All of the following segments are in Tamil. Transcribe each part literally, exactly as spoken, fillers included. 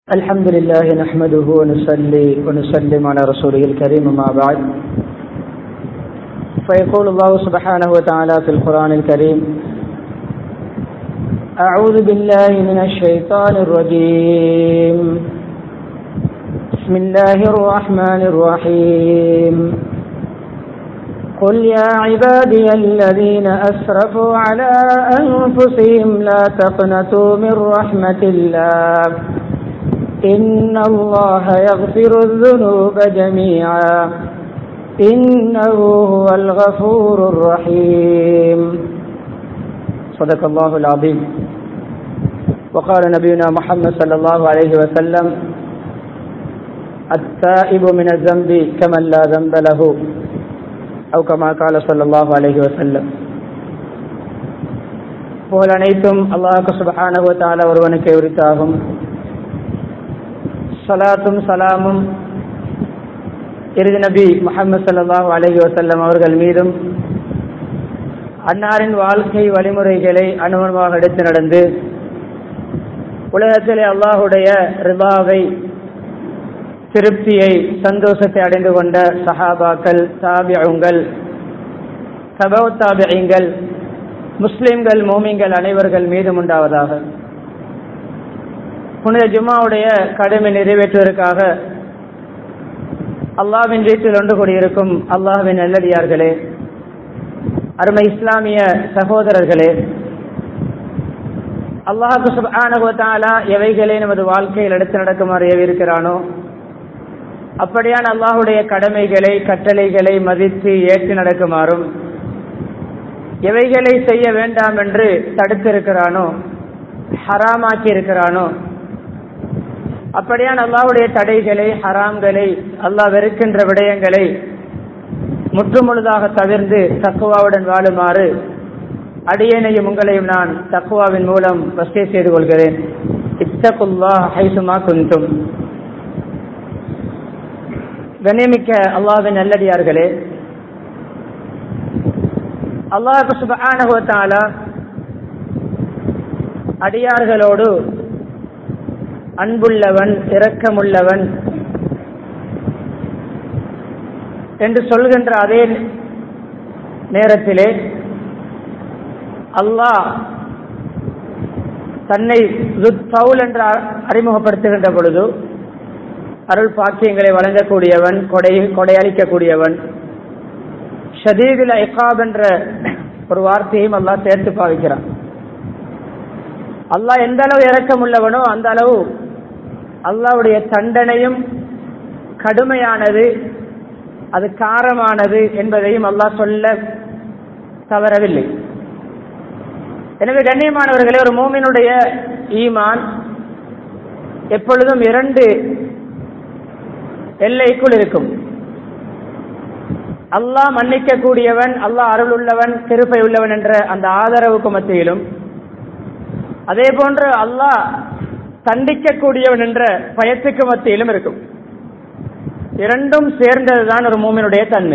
الحمد لله نحمده ونصلي ونسلم على رسوله الكريم ما بعد فيقول الله سبحانه وتعالى في القرآن الكريم أعوذ بالله من الشيطان الرجيم بسم الله الرحمن الرحيم قل يا عبادي الذين أسرفوا على أنفسهم لا تقنطوا من رحمة الله إن الله يغفر الذنوب جميعا إنه هو الغفور الرحيم صدق الله العظيم وقال نبينا محمد صلى الله عليه وسلم التائب من الذنب كمن لا ذنب له أو كما قال صلى الله عليه وسلم. புகழ் அனைத்தும் அல்லாஹ் சுப்ஹானஹு வ தஆலா ஒருவனுக்கே உரித்தாகும். ஸலாத்தும் ஸலாமும் இறுதி நபி முஹம்மது ஸல்லல்லாஹு அலைஹி வஸல்லம் அவர்கள் மீதும் அன்னாரின் வாழ்க்கை வழிமுறைகளை அனுபவமாக எடுத்து நடந்து உலகத்திலே அல்லாஹுடைய ரிபாவை திருப்தியை சந்தோஷத்தை அடைந்து கொண்ட சஹாபாக்கள், தாபிஊன்கள், தபௌ தாபிஈன்கள், முஸ்லிம்கள், மூமின்கள் அனைவர்கள் மீதும் உண்டாவதாக. புனித ஜும்மாவுடைய கடமை நிறைவேற்றுவதற்காக அல்லாஹ்வின் வீட்டில் ஒன்று கூடியிருக்கும் அல்லாஹ்வின் நல்லடியார்களே, அருமை இஸ்லாமிய சகோதரர்களே, அல்லாஹ் சுப்ஹானஹு வ தஆலா எவைகளை நமது வாழ்க்கையில் எடுத்து நடக்குமாறு ஏவியிருக்கிறானோ அப்படியான அல்லாஹுடைய கடமைகளை, கட்டளைகளை மதித்து ஏற்று நடக்குமாறும், எவைகளை செய்ய வேண்டாம் என்று தடுத்திருக்கிறானோ, ஹராமாக்கி இருக்கிறானோ அப்படியான அல்லாஹுடைய தடைகளை, ஹராம்களை, அல்லாஹ் வெறுக்கின்ற விடயங்களை முற்றுமுழுதாக தவிர்ந்து தக்வாவுடன் வாழுமாறு அடியேனையும் உங்களையும் நான் தக்வாவின் மூலம் வசிய செய்து கொள்கிறேன். இத்தகுல்லாஹ் ஹைசுமா குன்தும். கண்ணியமிக்க அல்லாஹ்வின் நல்லடியார்களே, அல்லாஹ் சுப்ஹானஹு வ தஆலா அடியார்களோடு அன்புள்ளவன், இரக்கமுள்ளவன் என்று சொல்கின்ற அதே நேரத்திலே அல்லாஹ் தன்னை லுத்ஃபவுல் என்று அறிமுகப்படுத்துகின்ற பொழுது அருள் பாக்கியங்களை வழங்கக்கூடியவன், கொடை கொடையளிக்கக்கூடியவன், ஷதீதுல் இகாப் என்ற ஒரு வார்த்தையும் அல்லாஹ் சேர்த்து பாவிக்கிறான். அல்லாஹ் எந்த அளவு இரக்கம் உள்ளவனோ அந்த அளவு அல்லாஹ்வுடைய தண்டனையும் கடுமையானது, அது காரமானது என்பதையும் அல்லாஹ் சொல்ல தவறவில்லை. எனவே கண்ணியமானவர்களே, ஒரு மூமினுடைய ஈமான் எப்பொழுதும் இரண்டு எல்லைக்குள் இருக்கும். அல்லாஹ் மன்னிக்க கூடியவன், அல்லாஹ் அருள் உள்ளவன், கிருபை உள்ளவன் என்ற அந்த ஆதரவுக்கு மத்தியிலும், அதே போன்று அல்லாஹ் தண்டிக்க கூடியவன் என்ற பயத்துக்கு மத்தியிலும் இருக்கும். இரண்டும் சேர்ந்ததுதான் ஒரு மூமினுடைய தன்மை.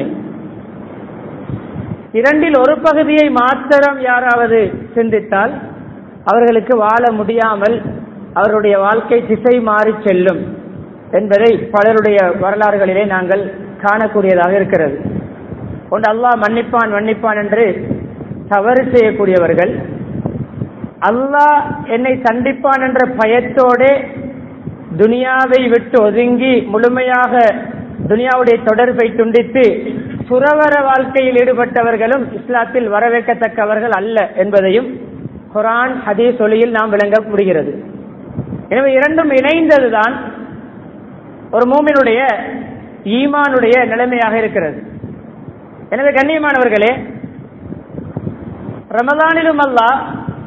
இரண்டில் ஒரு பகுதியை மாத்திரம் யாராவது சிந்தித்தால் அவர்களுக்கு வாழ முடியாமல் அவருடைய வாழ்க்கை திசை மாறி செல்லும் என்பதை பலருடைய வரலாறுகளிலே நாங்கள் காணக்கூடியதாக இருக்கிறது. ஒன்று அல்லாஹ் மன்னிப்பான் மன்னிப்பான் என்று தவறு செய்யக்கூடியவர்கள், அல்லாஹ் என்னை தண்டிப்பான் என்ற பயத்தோடு துனியாவை விட்டு ஒதுங்கி முழுமையாக துனியாவுடைய தொடர்பை துண்டித்து சுரவர வாழ்க்கையில் ஈடுபட்டவர்களும் இஸ்லாத்தில் வரவேற்கத்தக்கவர்கள் அல்ல என்பதையும் குர்ஆன், ஹதீஸ் ஒளியில் நாம் விளங்க முடிகிறது. எனவே இரண்டும் இணைந்ததுதான் ஒரு மூமினுடைய ஈமானுடைய நிலைமையாக இருக்கிறது. எனவே கண்ணியமானவர்களே, ரமலானிலும் அல்லாஹ்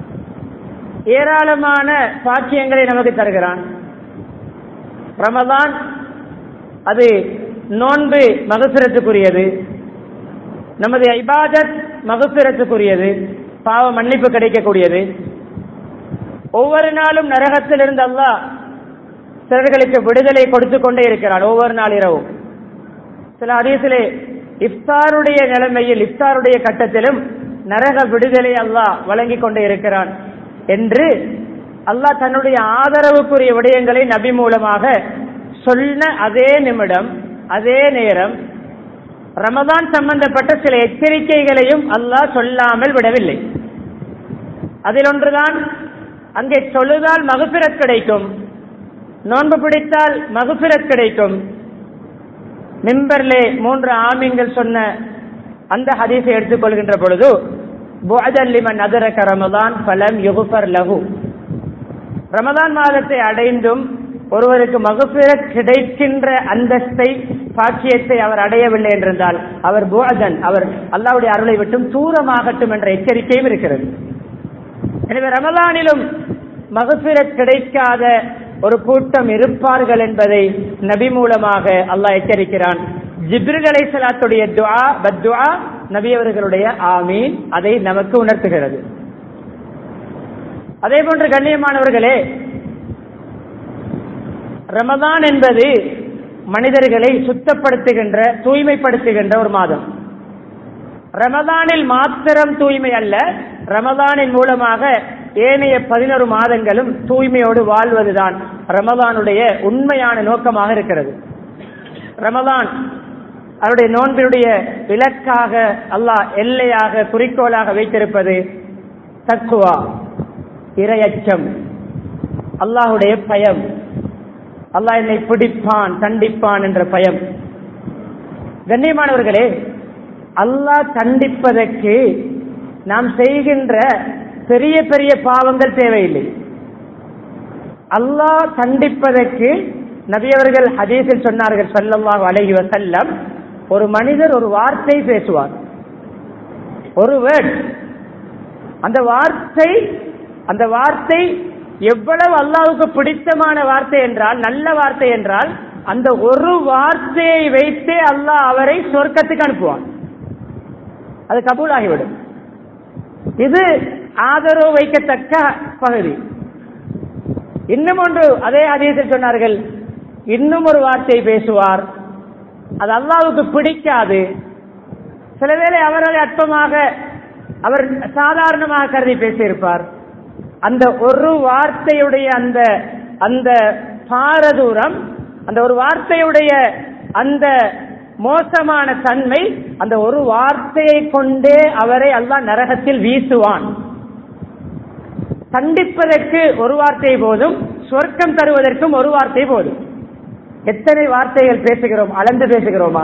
ஏராளமான பாக்கியங்களை நமக்கு தருகிறான். ரமலான் அது நோன்பு மகஃபிரத்துக்குரியது, நமது இபாதத் மகஃபிரத்துக்குரியது, பாவ மன்னிப்பு கிடைக்கக்கூடியது. ஒவ்வொரு நாளும் நரகத்திலிருந்து அல்லாஹ் சிலர்களுக்கு விடுதலை கொடுத்து கொண்டே இருக்கிறான். ஒவ்வொரு நாள் இரவும் சில ஹதீஸிலே இஃப்தாருடைய நிலைமையில், இஃப்தாருடைய கட்டத்திலும் நரக விடுதலை அல்லாஹ் வழங்கி கொண்டே இருக்கிறான் என்று அல்லாஹ் தன்னுடைய ஆதரவுக்குரிய விடயங்களை நபி மூலமாக சொன்ன அதே நிமிடம் அதே நேரம் ரமதான் சம்பந்தப்பட்ட சில எச்சரிக்கைகளையும் அல்லாஹ் சொல்லாமல் விடவில்லை. அதில் ஒன்றுதான், அங்கே தொழுதால் மக்ஃபிரத் கிடைக்கும், நோன்பு பிடித்தால் மக்ஃபிரத் கிடைக்கும். மிம்பர்லே மூன்று ஆமீன்கள் சொன்ன அந்த ஹதீஸை எடுத்துக்கொள்கின்ற பொழுது புஅதல் லிமன் அதரக ரமதான் ஃபலம் யுக்ஃபர் லஹு, ரமதான் மாதத்தை அடைந்தும் ஒருவருக்கு மக்ஃபிரத் கிடைக்கின்ற அந்தஸ்தை பாக்கியத்தை அவர் அடையவில்லை என்றிருந்தால் அவர் புஅதன், அவர் அல்லாஹ்வுடைய அருளை விட்டும் தூரமாகட்டும் என்ற எச்சரிக்கையும் இருக்கிறது. எனவே ரமலானிலும் மக்ஃபிரத் கிடைக்காத ஒரு கூட்டம் இருப்பார்கள் என்பதை நபி மூலமாக அல்லாஹ் எச்சரிக்கிறான். ஜிப்ரீல் அலைஹிஸ்ஸலாத்துடைய துஆ பத்துஆ நபி அவர்களுடைய ஆமீன் அதை நமக்கு உணர்த்துகிறது. அதே போன்று கண்ணியமானவர்களே, ரமதான் என்பது மனிதர்களை சுத்தப்படுத்துகின்ற தூய்மைப்படுத்துகின்ற ஒரு மாதம். ரமதானில் மாத்திரம் தூய்மை அல்ல, ரமதானின் மூலமாக ஏனைய பதினொரு மாதங்களும் தூய்மையோடு வாழ்வதுதான் ரமதானுடைய உண்மையான நோக்கமாக இருக்கிறது. ரமதான் அவருடைய நோன்பினுடைய இலக்காக அல்லாஹ் எல்லையாக குறிக்கோளாக வைத்திருப்பது தக்வா, இறையச்சம், அல்லாஹுடைய பயம், அல்லாஹ் என்னை பிடிப்பான் தண்டிப்பான் என்ற பயம். கண்ணியமானவர்களே, அல்லாஹ் தண்டிப்பதற்கு நாம் செய்கின்ற பெரிய பெரிய பாவங்கள் தேவையில்லை. அல்லாஹ் தண்டிப்பதற்கு நபி அவர்கள் ஹதீஸில் சொன்னார்கள் ஸல்லல்லாஹு அலைஹி வஸல்லம், ஒரு மனிதர் ஒரு வார்த்தை பேசுவார், ஒரு வேர்ட், அந்த வார்த்தை அந்த வார்த்தை எவ்வளவு அல்லாஹ்வுக்கு பிடித்தமான வார்த்தை என்றால், நல்ல வார்த்தை என்றால், அந்த ஒரு வார்த்தையை வைத்தே அல்லாஹ் அவரை சொர்க்கத்துக்கு அனுப்புவான், அது கபூலாகிவிடும். இது ஆதரவு வைக்கத்தக்க பகுதி. இன்னும் ஒன்று அதே ஹதீஸில் சொன்னார்கள், இன்னும் ஒரு வார்த்தை பேசுவார், அது அல்லாஹ்வுக்கு பிடிக்காது. சில வேளை அவரை அற்பமாக அவர் சாதாரணமாக கருதி பேசியிருப்பார். அந்த ஒரு வார்த்தையுடைய அந்த அந்த பாரதூரம், அந்த ஒரு வார்த்தையுடைய அந்த மோசமான தன்மை, அந்த ஒரு வார்த்தையை கொண்டே அவரை அல்லாஹ் நரகத்தில் வீசுவான். தண்டிப்பதற்கு ஒரு வார்த்தை போதும், சொர்க்கம் தருவதற்கும் ஒரு வார்த்தை போதும். எத்தனை வார்த்தைகள் பேசுகிறோம், அளந்து பேசுகிறோமா?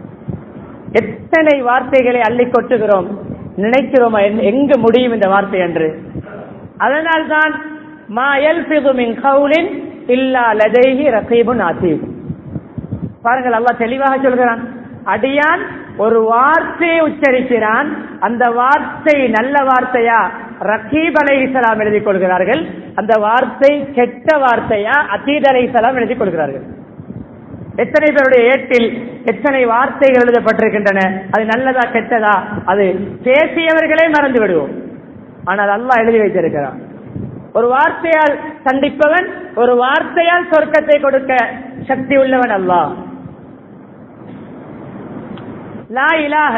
எத்தனை வார்த்தைகளை அள்ளி கொட்டுகிறோம், நினைக்கிறோமா எங்கு முடியும் இந்த வார்த்தை என்று? அதனால்தான் மா யல்ஃபிது மின் கௌலின் இல்லா லதைஹி ரகீபுன் அதீத். பாருங்கள், அல்லாஹ் தெளிவாக சொல்கிறான், அடியான் ஒரு வார்த்தையை உச்சரிக்கிறான், அந்த வார்த்தை நல்ல வார்த்தையா ரகீப் அலைஹிஸ்ஸலாம் எழுதிக் கொள்கிறார்கள், அந்த வார்த்தை கெட்ட வார்த்தையா அதீத் அலைஹிஸ்ஸலாம் எழுதிக் கொள்கிறார்கள். எத்தனை பேருடைய ஏட்டில் எத்தனை வார்த்தைகள் எழுதப்பட்டிருக்கின்றன, அது நல்லதா கெட்டதா அது பேசியவர்களே மறந்து விடுவோம். ஆனால் அல்லாஹ் எழுதி வைத்திருக்கிறான். ஒரு வார்த்தையால் தண்டிப்பவன், ஒரு வார்த்தையால் சொர்க்கத்தை கொடுக்க சக்தி உள்ளவன் அல்லாஹ். லா இலாஹ,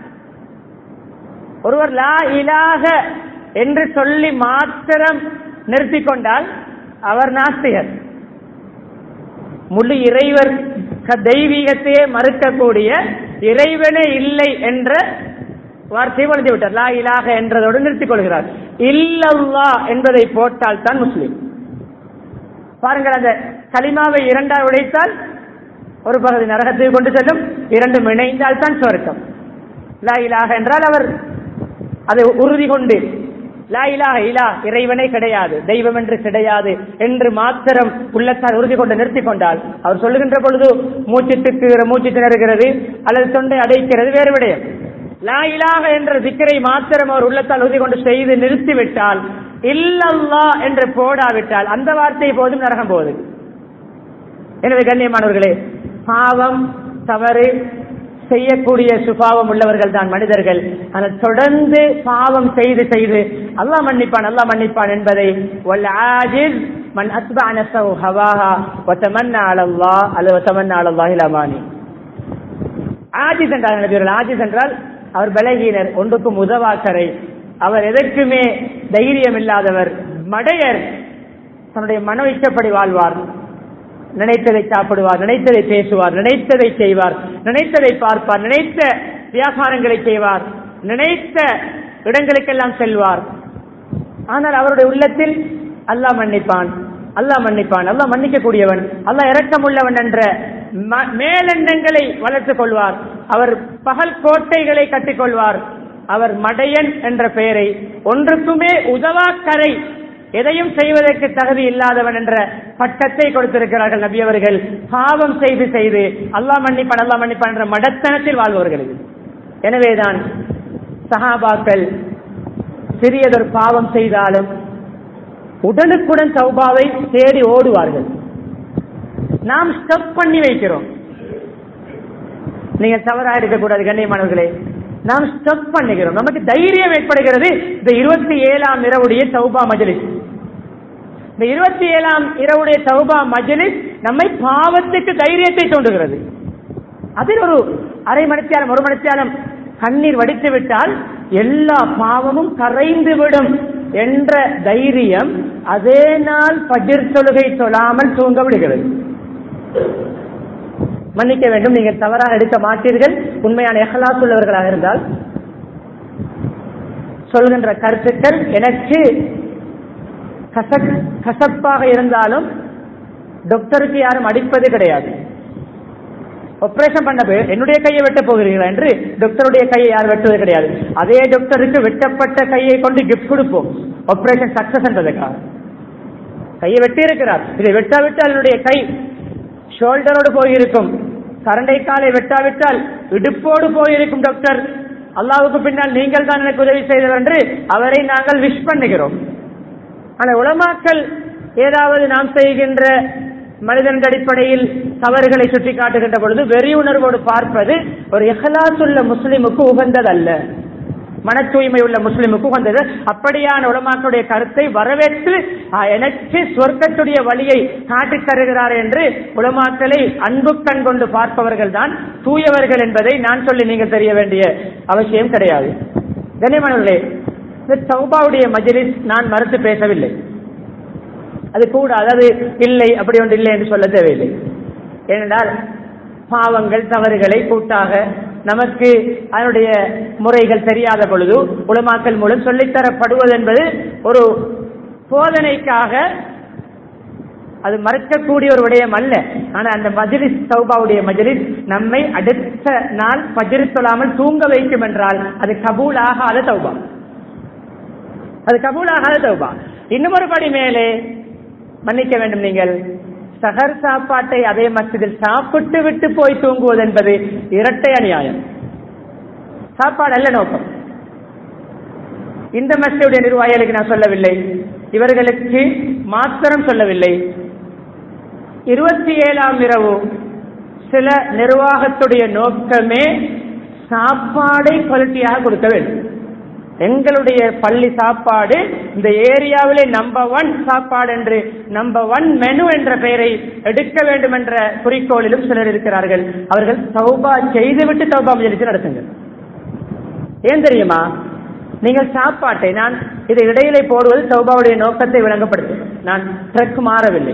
ஒருவர் லா இலாஹ என்று சொல்லி மாத்திரம் நிறுத்திக் கொண்டால் அவர் நாஸ்திகர். முழு இறைவர் தெய்வீகத்தையே மறுக்கக்கூடிய, இறைவனே இல்லை என்ற வார்த்தையை வளர்ந்து விட்டார். லா இலாஹ என்றதோடு நிறுத்திக் கொள்கிறார். இல்லல்லாஹ் என்பதை போட்டால் தான் முஸ்லிம். பாருங்கள், அந்த கலிமாவை இரண்டால் உடைத்தால் ஒரு பகுதி நரகத்தை கொண்டு செல்லும், இரண்டும் இணைந்தால் தான் சொர்க்கம். லா இலாஹ என்றால் அவர் அதை உறுதி கொண்டு லா இலாஹ இலா இறைவனே கிடையாது, தெய்வம் என்று கிடையாது என்று மாத்திரம் உள்ளத்தால் உறுதி கொண்டு நிறுத்தி கொண்டால், அவர் சொல்லுகின்ற பொழுது மூச்சு திக்குகிற மூச்சு திணறுகிறது அல்லது தொண்டை அடைக்கிறது வேறு விடயம். லா இலாஹ என்ற திக்கரை மாத்திரம் அவர் உள்ளத்தால் உறுதி கொண்டு செய்து நிறுத்திவிட்டால், இல்லல்லாஹ் என்று போடாவிட்டால் அந்த வார்த்தை போதும் நரகம் போகுது. எனவே கண்ணியமானவர்களே, பாவம் தவறு செய்யக்கூடிய சுபாவம் உள்ளவர்கள் தான் மனிதர்கள். ஆனால் தொடர்ந்து பாவம் செய்து செய்து அல்லாஹ் மன்னிப்பான் அல்லாஹ் மன்னிப்பான் என்பதை வல் ஆஜிஸ் மன் அத்பஅ நஃப்ஸஹு ஹவாஹா வ தமன்னா அலல்லாஹ் அல்ல வ தமன்னா அலல்லாஹில் அமானி. ஆஜிஸ் என்றால் நபியர்கள், ஆஜிஸ் என்றால் அவர் பலகீனர், ஒன்றுக்கும் உதவாக்கரை, அவர் எதற்குமே தைரியம் இல்லாதவர், மடையர். தன்னுடைய மன இஷ்டப்படி வாழ்வார், நினைத்ததை சாப்பிடுவார், நினைத்ததை பேசுவார், நினைத்ததை செய்வார், நினைத்ததை பார்ப்பார், நினைத்த வியாபாரங்களை செய்வார், நினைத்த இடங்களுக்கெல்லாம் செல்வார். ஆனால் அவருடைய உள்ளத்தில் அல்லாஹ் மன்னிப்பான், அல்லாஹ் மன்னிப்பான், அல்லாஹ் மன்னிக்க கூடியவன், அல்லாஹ் இரக்கமுள்ளவன் என்ற மேலெண்ணங்களை வளர்த்துக் கொள்வார். அவர் பகல் கோட்டைகளை கட்டிக்கொள்வார். அவர் மடையன் என்ற பெயரை, ஒன்றுக்குமே உதவாக்கரை, எதையும் செய்வதற்கு தகுதி இல்லாதவன் என்ற பட்டத்தை கொடுத்திருக்கிறார்கள் நபி அவர்கள். பாவம் செய்து செய்து அல்லாஹ் மன்னிப்பான் அல்லாஹ் மன்னிப்பான் என்ற மடத்தனத்தில் வாழ்பவர்கள். எனவேதான் சஹாபாக்கள் சிறியதொரு பாவம் செய்தாலும் உடனுக்குடன் தௌபாவை தேடி ஓடுவார்கள். நாம் ஸ்டப் பண்ணி வைக்கிறோம். நீங்க தவறாக இருக்கக்கூடாது கண்ணியமானவர்களே, நாம் ஸ்டப் பண்ணுகிறோம். நமக்கு தைரியம் ஏற்படுகிறது. இந்த இருபத்தி ஏழாம் இரவுடைய தௌபா மஜ்லிஸ், இந்த இருபத்தி ஏழாம் இரவுடைய தௌபா மஜ்லிஸ் நம்மை பாவத்துக்கு தைரியத்தை தோன்றுகிறது. அதில் ஒரு அரை மணித்தியாலம் ஒரு மணித்தியாலம் கண்ணீர் வடித்து விட்டால் எல்லா பாவமும் கரைந்து விடும் என்ற தைரியம் அதே நாள் பஜ்ர் தொழுகை தொழாமல் தூங்க விடுகிறது. மன்னிக்க வேண்டும், நீங்கள் தவறாக எடுக்க மாட்டீர்கள். உண்மையான இஹ்லாஸ் உள்ளவர்களாக இருந்தால் சொல்கின்ற கருத்துக்கள் எனக்கு கசப்பாக இருந்தாலும் டாக்டருக்கு யாரும் அடிப்பது கிடையாது. ஆபரேஷன் பண்ண என்னுடைய கையை வெட்ட போகிறீர்களா என்று டாக்டருடைய கையை யாரும் வெட்டுவது கிடையாது. அதே டாக்டருக்கு வெட்டப்பட்ட கையை கொண்டு கிஃப்ட் கொடுப்போம், ஆபரேஷன் சக்சஸ் என்றதுக்காக. கையை வெட்டி இருக்கிறார், இதை வெட்டாவிட்டால் என்னுடைய கை ஷோல்டரோடு போயிருக்கும், கரண்டை காலை வெட்டாவிட்டால் இடுப்போடு போயிருக்கும் டாக்டர், அல்லாஹ்வுக்கு பின்னால் நீங்கள் தான் எனக்கு உதவி செய்தவர் என்று அவரை நாங்கள் விஷ் பண்ணுகிறோம். ஆனால் உலமாக்கள் ஏதாவது நாம் செய்கின்ற மனிதன் அடிப்படையில் தவறுகளை சுட்டி காட்டுகின்ற பொழுது வெறி உணர்வோடு பார்ப்பது ஒரு இஹ்லாஸ் உள்ள முஸ்லிமுக்கு உகந்ததல்ல, மன தூய்மை உள்ள முஸ்லிமுக்கு உகந்தது. அப்படியான உலமாக்களுடைய கருத்தை வரவேற்று எனக்கு சொர்க்கத்துடைய வழியை காட்டித் தருகிறார் என்று உலமாக்களை அன்பு கண் கொண்டு பார்ப்பவர்கள் தான் தூயவர்கள் என்பதை நான் சொல்லி நீங்கள் தெரிய வேண்டிய அவசியம் கிடையாது. கண்ணியமானவர்களே, இந்த தௌபாவுடைய மஜ்லிஸ் நான் மறுத்து பேசவில்லை, அது கூட அதாவது இல்லை அப்படி ஒன்று இல்லை என்று சொல்ல தேவையில்லை. ஏனென்றால் பாவங்கள் தவறுகளை கூட்டாக நமக்கு அதனுடைய முறைகள் தெரியாத பொழுது உலமாக்கள் மூலம் சொல்லித்தரப்படுவது என்பது ஒரு போதனைக்காக அது மறுக்கக்கூடிய ஒரு விடயம் அல்ல. ஆனால் அந்த மஜ்லிஸ் தௌபாவுடைய மஜ்லிஸ் நம்மை அடுத்த நாள் பஜ்ர் தொழாமல் தூங்க வைக்கும் என்றால் அது கபூல் ஆகாத தௌபா, அது கபூல் ஆகாத தௌபா. இன்னும் ஒரு படி மேலே மன்னிக்க வேண்டும், நீங்கள் சஹர் சாப்பாட்டை அதே மஸ்ஜிதில் சாப்பிட்டு விட்டு போய் தூங்குவது என்பது இரட்டை அநியாயம். சாப்பாடு அல்ல நோக்கம். இந்த மஸ்ஜிதுடைய நிர்வாகிகளுக்கு நான் சொல்லவில்லை, இவர்களுக்கு மாத்திரம் சொல்லவில்லை. இருபத்தி ஏழாம் இரவு சில நிர்வாகத்துடைய நோக்கமே சாப்பாடை குவாலிட்டியாக கொடுக்க வேண்டும். எங்களுடைய பள்ளி சாப்பாடு இந்த ஏரியாவிலே நம்பர் ஒன் சாப்பாடு என்று நம்பர் ஒன் மெனு என்ற பெயரை எடுக்க வேண்டும் என்ற குறிக்கோளிலும் சிலர் இருக்கிறார்கள். அவர்கள் தௌபா செய்துவிட்டு தௌபா மஜ்லிஸ் நடத்துங்கள். ஏன் தெரியுமா, நீங்கள் சாப்பாட்டை நான் இதை இடையிலே போடுவது தௌபாவுடைய நோக்கத்தை விளங்கப்படுத்து, நான் ட்ரக் மாறவில்லை.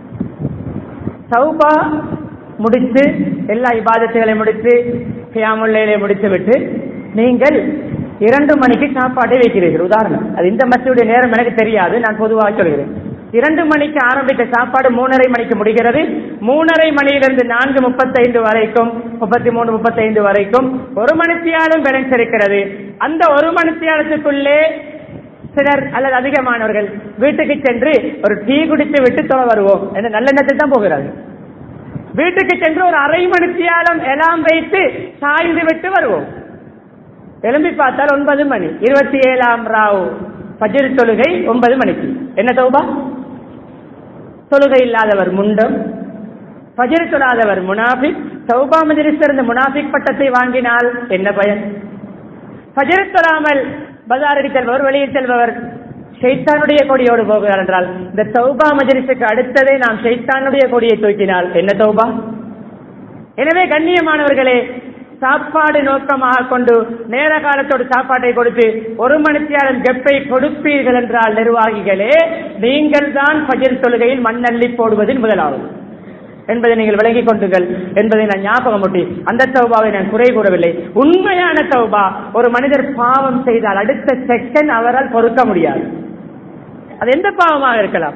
தௌபா முடித்து எல்லா இபாதத்துகளை முடித்து கியாமுல் லைலை முடித்து விட்டு நீங்கள் இரண்டு மணிக்கு சாப்பாட்டை வைக்கிறீர்கள். உதாரணம், அது இந்த மஸ்ஜிதுடைய நேரம் எனக்கு தெரியாது, நான் பொதுவாக சொல்கிறேன். இரண்டு மணிக்கு ஆரம்பித்த சாப்பாடு மூணரை மணிக்கு முடிகிறது. மூணரை மணியிலிருந்து நான்கு முப்பத்தைந்து வரைக்கும் முப்பத்தி மூணு முப்பத்தைந்து வரைக்கும் ஒரு மணித்தியாலும் பேலன்ஸ் இருக்கிறது. அந்த ஒரு மணித்தியாலத்துக்குள்ளே சிலர் அல்லது அதிகமானவர்கள் வீட்டுக்கு சென்று ஒரு டீ குடித்து விட்டு தொலை வருவோம் என்ற நல்லெண்ணத்தில் தான் போகிறார்கள். வீட்டுக்கு சென்று ஒரு அரை மணித்தியாலம் எல்லாம் வைத்து சாய்ந்து விட்டு வருவோம். எழும்பி பார்த்தால் ஒன்பது மணி. இருபத்தி ஏழாம் ராவ் பஜ்ர் தொழுகை ஒன்பது மணிக்கு. என்ன தௌபா? தொழுகை இல்லாதவர் முண்டம், பஜ்ர் தொழாதவர் முனாஃபிக். தௌபா மஜ்லிஸ் இருந்த முனாஃபிக் பட்டத்தை வாங்கினால் என்ன பயன்? பஜ்ர் தொழாமல் பஜாருக்கு செல்பவர், வெளியில் செல்பவர் ஷைத்தானுடைய கொடியோடு போகிறார் என்றால், இந்த தௌபா மஜ்லிஸுக்கு அடுத்ததே நாம் ஷைத்தானுடைய கொடியை தூக்கினால் என்ன தௌபா? எனவே கண்ணியமானவர்களே, சாப்பாடு நோக்கமாக கொண்டு நேர காலத்தோடு சாப்பாட்டை கொடுத்து ஒரு மணித்தியாலும் கெப்பை கொடுப்பீர்கள் என்றால் நிர்வாகிகளே, நீங்கள் தான் ஃபஜ்ர் தொழுகையில் மண்ணள்ளி போடுவதில் முதலாவது என்பதை நீங்கள் விளங்கிக் கொண்டுங்கள் என்பதை நான் ஞாபகம் ஊட்டி, அந்த தௌபாவை நான் குறை கூறவில்லை. உண்மையான தௌபா, ஒரு மனிதர் பாவம் செய்தால் அடுத்த செகண்ட் அவரால் பொறுக்க முடியாது. அது எந்த பாவமாக இருக்கலாம்.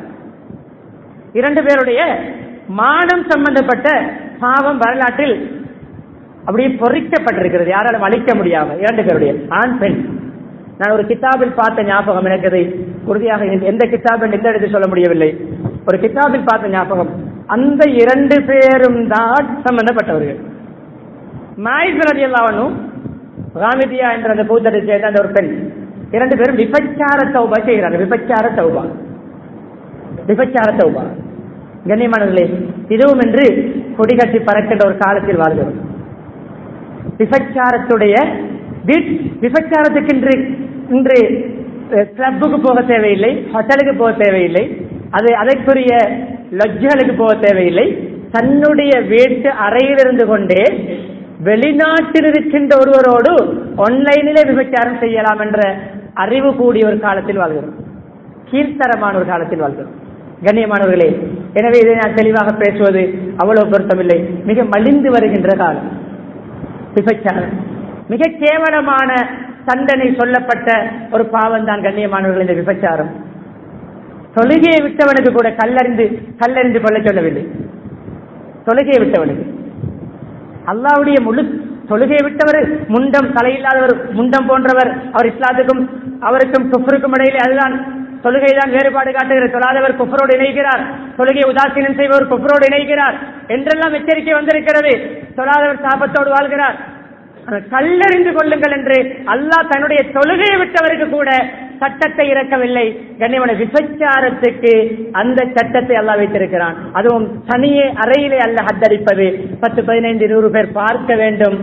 இரண்டு பேருடைய மானம் சம்பந்தப்பட்ட பாவம் வரலாற்றில் அப்படியே பொறிக்கப்பட்டிருக்கிறது, யாராலும் அழிக்க முடியாமல். இரண்டு பேருடைய ஆண் பெண். நான் ஒரு கிதாபில் பார்த்த ஞாபகம் எனக்கு அதை உறுதியாக எந்த கிதாபில் எந்த இடத்தில் சொல்ல முடியவில்லை. ஒரு கிதாபில் பார்த்த ஞாபகம். அந்த இரண்டு பேரும் தான் சம்பந்தப்பட்டவர்கள். மாயிஸ் ரலியல்லாஹு அன்ஹு, ராமிதியா என்ற அந்த கூட்டத்தை சேர்ந்த அந்த ஒரு பெண், இரண்டு பேரும் விபச்சார தௌபா செய்கிறார்கள். விபச்சார தௌபா விபச்சார தௌபா கண்ணியமானவர்களே, இதுவும் என்று கொடிகட்டி பறக்கின்ற ஒரு காலத்தில் வாழ்கிறோம். விபச்சாரத்துடைய விபச்சாரத்துக்கு இன்று இன்று கிளப்புக்கு போக தேவையில்லை, ஹோட்டலுக்கு போக தேவையில்லை, அது அதற்குரிய லட்ஜுகளுக்கு போக தேவையில்லை. தன்னுடைய வீட்டு அறையில் இருந்து கொண்டே வெளிநாட்டில் இருக்கின்ற ஒருவரோடு ஆன்லைனிலே விபச்சாரம் செய்யலாம் என்ற அறிவு கூடிய ஒரு காலத்தில் வாழ்கிறோம். கீழ்த்தரமான ஒரு காலத்தில் வாழ்கிறோம் கண்ணியமானவர்களே. எனவே இதை நான் தெளிவாக பேசுவது அவ்வளவு பொருத்தமில்லை. மிக மலிந்து வருகின்ற காலம் விபச்சாரம். மிக கேவலமான தண்டனை சொல்லப்பட்ட ஒரு பாவம் தான் கண்ணியமானவர்கள் இந்த விபச்சாரம். தொழுகையை விட்டவனுக்கு கூட கல்லறிந்து கல்லறிந்து கொள்ள சொல்லவில்லை. தொழுகையை விட்டவனுக்கு அல்லாஹ்வுடைய முழு தொழுகையை விட்டவர் முண்டம் தலையில்லாதவர், முண்டம் போன்றவர். அவர் இஸ்லாத்துக்கும் அவருக்கும் குஃப்ருக்கும் இடையிலே அதுதான் தொழுகைதான் வேறுபாடு காட்டுகிறது. தொழாதவர் குஃப்ரோடு இணைகிறார், தொழுகை உதாசீனம் செய்பவர் குஃப்ரோடு இணைகிறார் என்றெல்லாம் எச்சரிக்கை வந்திருக்கிறது. தொழாதவர் சாபத்தோடு வாழ்கிறார். கல்லறிந்து கொள்ளுங்கள் என்று அல்லாஹ் தன்னுடைய தொழுகையை விட்டவருக்கு கூட சட்டத்தை இறக்கவில்லை. கண்ணியமான விபச்சாரத்துக்கு அந்த சட்டத்தை அல்லாஹ் வைத்திருக்கிறான். அதுவும் தனியே அறையிலே அல்ல ஹத்தடிப்பது. பத்து பதினைந்து நூறு பேர் பார்க்க வேண்டும்.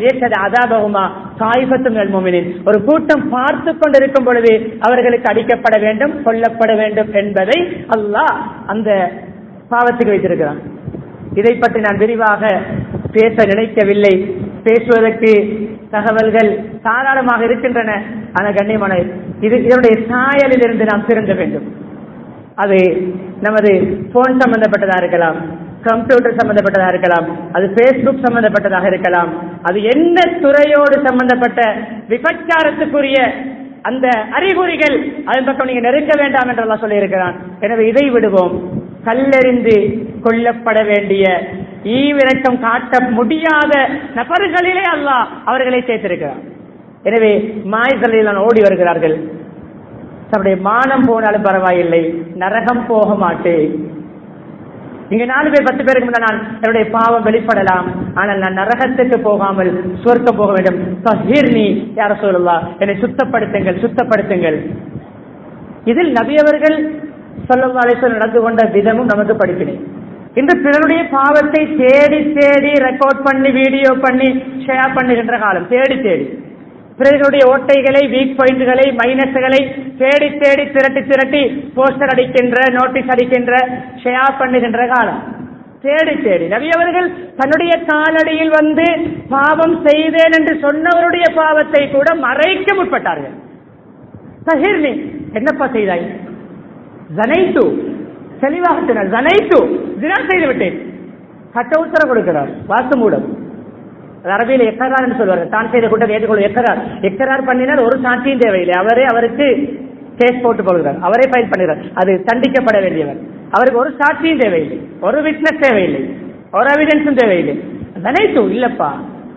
ஒரு கூட்டம் பார்த்து கொண்டிருக்கும் பொழுது அவர்களுக்கு அடிக்கப்பட வேண்டும், கொல்லப்பட வேண்டும் என்பதை அல்லாஹ் அந்த பாவத்துக்கு வைத்திருக்கிறான். இதை பற்றி நான் விரிவாக பேச நினைக்கவில்லை. பேசுவதற்கு தகவல்கள் தாராளமாக இருக்கின்றன. ஆனால் கண்ணியமான இது இதனுடைய சாயலில் இருந்து நாம் திருந்த வேண்டும். அது நமது போன் சம்பந்தப்பட்டதாக இருக்கலாம், கம்ப்யூட்டர் சம்பந்தப்பட்டதாக இருக்கலாம், அது பேஸ்புக் சம்பந்தப்பட்டதாக இருக்கலாம், அது என்ன துறையோடு சம்பந்தப்பட்ட விபச்சாரத்துக்குரிய அந்த அறிகுறிகள் அதன் பக்கம் நீங்க நெருங்க வேண்டாம் என்றெல்லாம் சொல்லி இருக்கிறான். எனவே இதை விடுவோம். கல்லெறிந்து கொல்லப்பட வேண்டிய ஈவிரக்கம் காட்ட முடியாத நபர்களிலே அல்லாஹ் அவர்களை சேர்த்திருக்கிறார். எனவே மாய்களில் ஓடி வருகிறார்கள். தன்னுடைய மானம் போனாலும் பரவாயில்லை, நரகம் போக மாட்டேன். நீங்க நாலு பேர் பத்து பேருக்கு முன்ன நான் என்னுடைய பாவம் வெளிப்படலாம், ஆனால் நான் நரகத்துக்கு போகாமல் சுவர்க்கம் போக வேண்டும். தஹீர்னி யா ரசூலுல்லாஹ், என்னை சுத்தப்படுத்துங்கள் சுத்தப்படுத்துங்கள். இதில் நபி அவர்கள் ஸல்லல்லாஹு அலைஹி வஸல்லம் நடந்து கொண்ட விதமும் நமக்கு படிப்பினை. இந்த பிறருடைய பாவத்தை தேடி தேடி ரெக்கார்ட் பண்ணி வீடியோ பண்ணி ஷேர் பண்ணுகின்ற காலம். தேடி தேடி பிறருடைய ஓட்டைகளை, வீக் பாயிண்ட்களை, மைனஸ்களை தேடி தேடி திரட்டி திரட்டி போஸ்டர் அடிக்கின்ற, நோட்டீஸ் அடிக்கின்ற, ஷேர் பண்ணுகின்ற காலம். தேடி தேடி நபி அவர்கள் தன்னுடைய காலடியில் வந்து பாவம் செய்தேன் என்று சொன்னவருடைய பாவத்தை கூட மறைக்க முற்பட்டார்கள். தஹீர்னி, என்னப்பா செய்தாய்? ஜனைத்து, தெளிவாக சொன்னார். ஜனைத்து, ஜினா செய்து விட்டேன். சட்ட உத்தரவு கொடுக்கிறார். வாக்கு மூலம் அரபியில் எக்கரார் என்று சொல்வார்கள். தான் செய்த குற்றத்தை ஏற்றுக்கொள்ள எக்கரார். எக்கரார் பண்ணினால் ஒரு சாட்சியும் தேவையில்லை. அவரே அவருக்கு கேஸ் போட்டு போகிறார், அவரே ஃபைல் பண்ணுகிறார். அது தண்டிக்கப்பட வேண்டியவர். அவருக்கு ஒரு சாட்சியும் தேவையில்லை, ஒரு விட்னஸ் தேவையில்லை, ஒரு எவிடன்ஸும் தேவையில்லை. ஜனைத்து, இல்லப்பா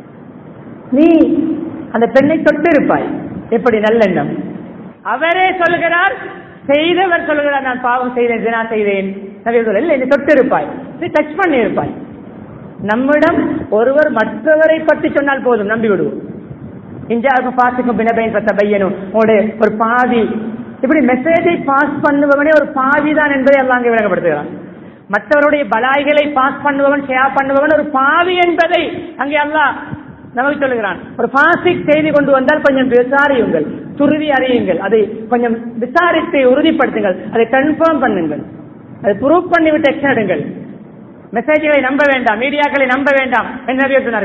நீ அந்த பெண்ணை தொட்டு இருப்பாய். எப்படி நல்லெண்ணம். அவரே சொல்கிறார், செய்தவர் சொல்கிறார் நான் பாவம் செய்தேன், ஜினா செய்தேன். இல்லை, நீ தொட்டு இருப்பாய், நீ டச் பண்ணி இருப்பாய். நம்மிடம் ஒருவர் மற்றவரை பற்றி சொன்னால் போதும், நம்பி விடுவோம். இஞ்சாக்கும் பாசுக்கும் பினபைன் பத்த பையனும் ஒரு பாதி, இப்படி மெசேஜை பாஸ் பண்ணுபவனே ஒரு பாதி தான் என்பதை எல்லாம் அங்கே விளங்கப்படுத்துகிறான். மற்றவருடைய பலாய்களை பாஸ் பண்ணுபவன், ஷேர் பண்ணுபவன் ஒரு பாவி என்பதை அங்கே அல்லாஹ் நமக்கு சொல்லுகிறான். ஒரு பாசிக் செய்தி கொண்டு வந்தால் கொஞ்சம் விசாரியுங்கள், துருவி அறியுங்கள், அதை கொஞ்சம் விசாரித்து உறுதிப்படுத்துங்கள், அதை கன்ஃபார்ம் பண்ணுங்கள், அதை ப்ரூவ் பண்ணிவிட்டு எக்ஷன் எடுங்கள். மெசேஜ்களை நம்ப வேண்டாம், மீடியாக்களை நம்ப வேண்டாம் என்று சொன்னார்கள்.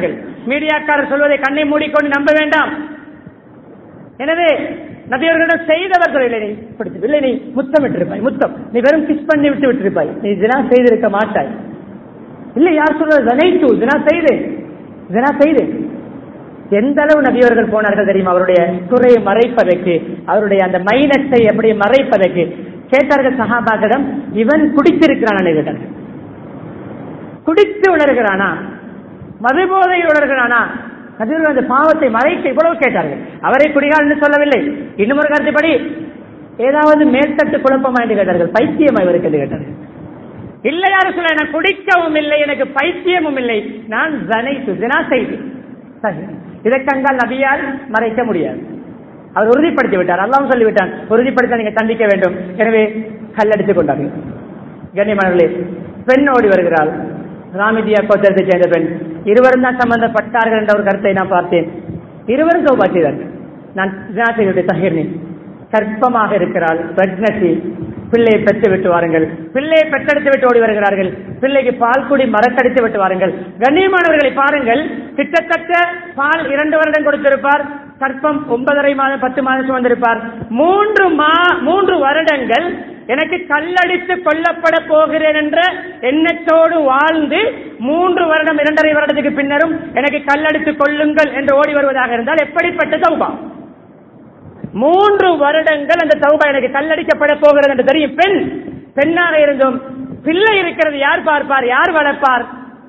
மீடியாக்காரர் சொல்வதை கண்ணை மூடிக்கொண்டு நம்ப வேண்டாம். எனவே நபியவர்களிடம் செய்தவர்கள் இல்லை, நீ பிடிச்சதில்லை, நீ முத்தம் விட்டிருப்பாய், முத்தம் நீ வெறும் கிஸ் பண்ணி விட்டு விட்டிருப்பாய், நீ தினா செய்திருக்க மாட்டாய். இல்லை, யார் சொல்வது ஜனைத்து தினா செய்தேன், தினா செய்தேன். எந்த அளவு நபியவர்கள் போனார்கள் தெரியுமா? அவருடைய குறையை மறைப்பதற்கு, அவருடைய அந்த மைனஸை எப்படி மறைப்பதற்கு கேட்டார்கள் சஹாபாக்களிடம். இவன் குடித்திருக்கிறான் கேட்டார்கள். குடித்து உணர்கிறானா, மதுபோதையில் உணர்கிறானா? நபியவர்கள் அந்த பாவத்தை மறைக்க இவ்வளவு கேட்டார்கள். அவரை குடிகால் என்று சொல்லவில்லை. இன்னும் ஒரு கருத்துப்படி ஏதாவது மேற்தட்டு குழப்பமா என்று கேட்டார்கள். பைத்தியமா இவருக்கு என்று கேட்டார்கள். இல்லை, யாரும் சொல்ல, நான் குடிக்கவும் இல்லை, எனக்கு பைத்தியமும் இல்லை, நான் ஜனைத்து தினா செய்தேன். இதை கண்டால் நபியால் மறைக்க முடியாது. அவர் உறுதிப்படுத்தி விட்டார், அல்லாஹ் சொல்லிவிட்டான், உறுதிப்படுத்த நீங்க தண்டிக்க வேண்டும். எனவே கல்லடித்துக் கொண்டார்கள். கண்ணியமானவர்களே, பெண் ஓடி வருகிறாள், ராமிதியா கோத்திரத்தை சேர்ந்த பெண். இருவரும் தான் சம்பந்தப்பட்டார்கள் என்ற ஒரு கருத்தை நான் பார்த்தேன். இருவரும் தௌபா செய்தார்கள். நான் தஹீர்னேன், கற்பமாக இருக்கிறாள், பிரெக்னசி, பிள்ளையை பெற்று விட்டு வாருங்கள், பிள்ளையை பெற்றெடுத்து விட்டு ஓடி வருகிறார்கள், பிள்ளைக்கு பால் குடி மறக்கடித்து விட்டு வாருங்கள். கண்ணியமானவர்களை பாருங்கள், கிட்டத்தட்ட பால் இரண்டு வருடம் கொடுத்திருப்பார், கற்பம் ஒன்பதரை மாதம் பத்து மாதம் சுமந்திருப்பார். மூன்று மா மூன்று வருடங்கள் எனக்கு கல்லடித்து கொல்லப்பட போகிறேன் என்ற எண்ணத்தோடு வாழ்ந்து மூன்று வருடம் இரண்டரை வருடத்துக்கு பின்னரும் எனக்கு கல்லடித்து கொள்ளுங்கள் என்று ஓடி வருவதாக இருந்தால் எப்படிப்பட்ட தௌபா? மூன்று வருடங்கள் அந்த தௌபா எனக்கு கல்லடிக்கப்பட போகிறது என்று தெரியும். பெண் பெண்ணாக இருந்தும் பிள்ளை இருக்கிறது, யார் பார்ப்பார், யார் வளர்ப்பார்?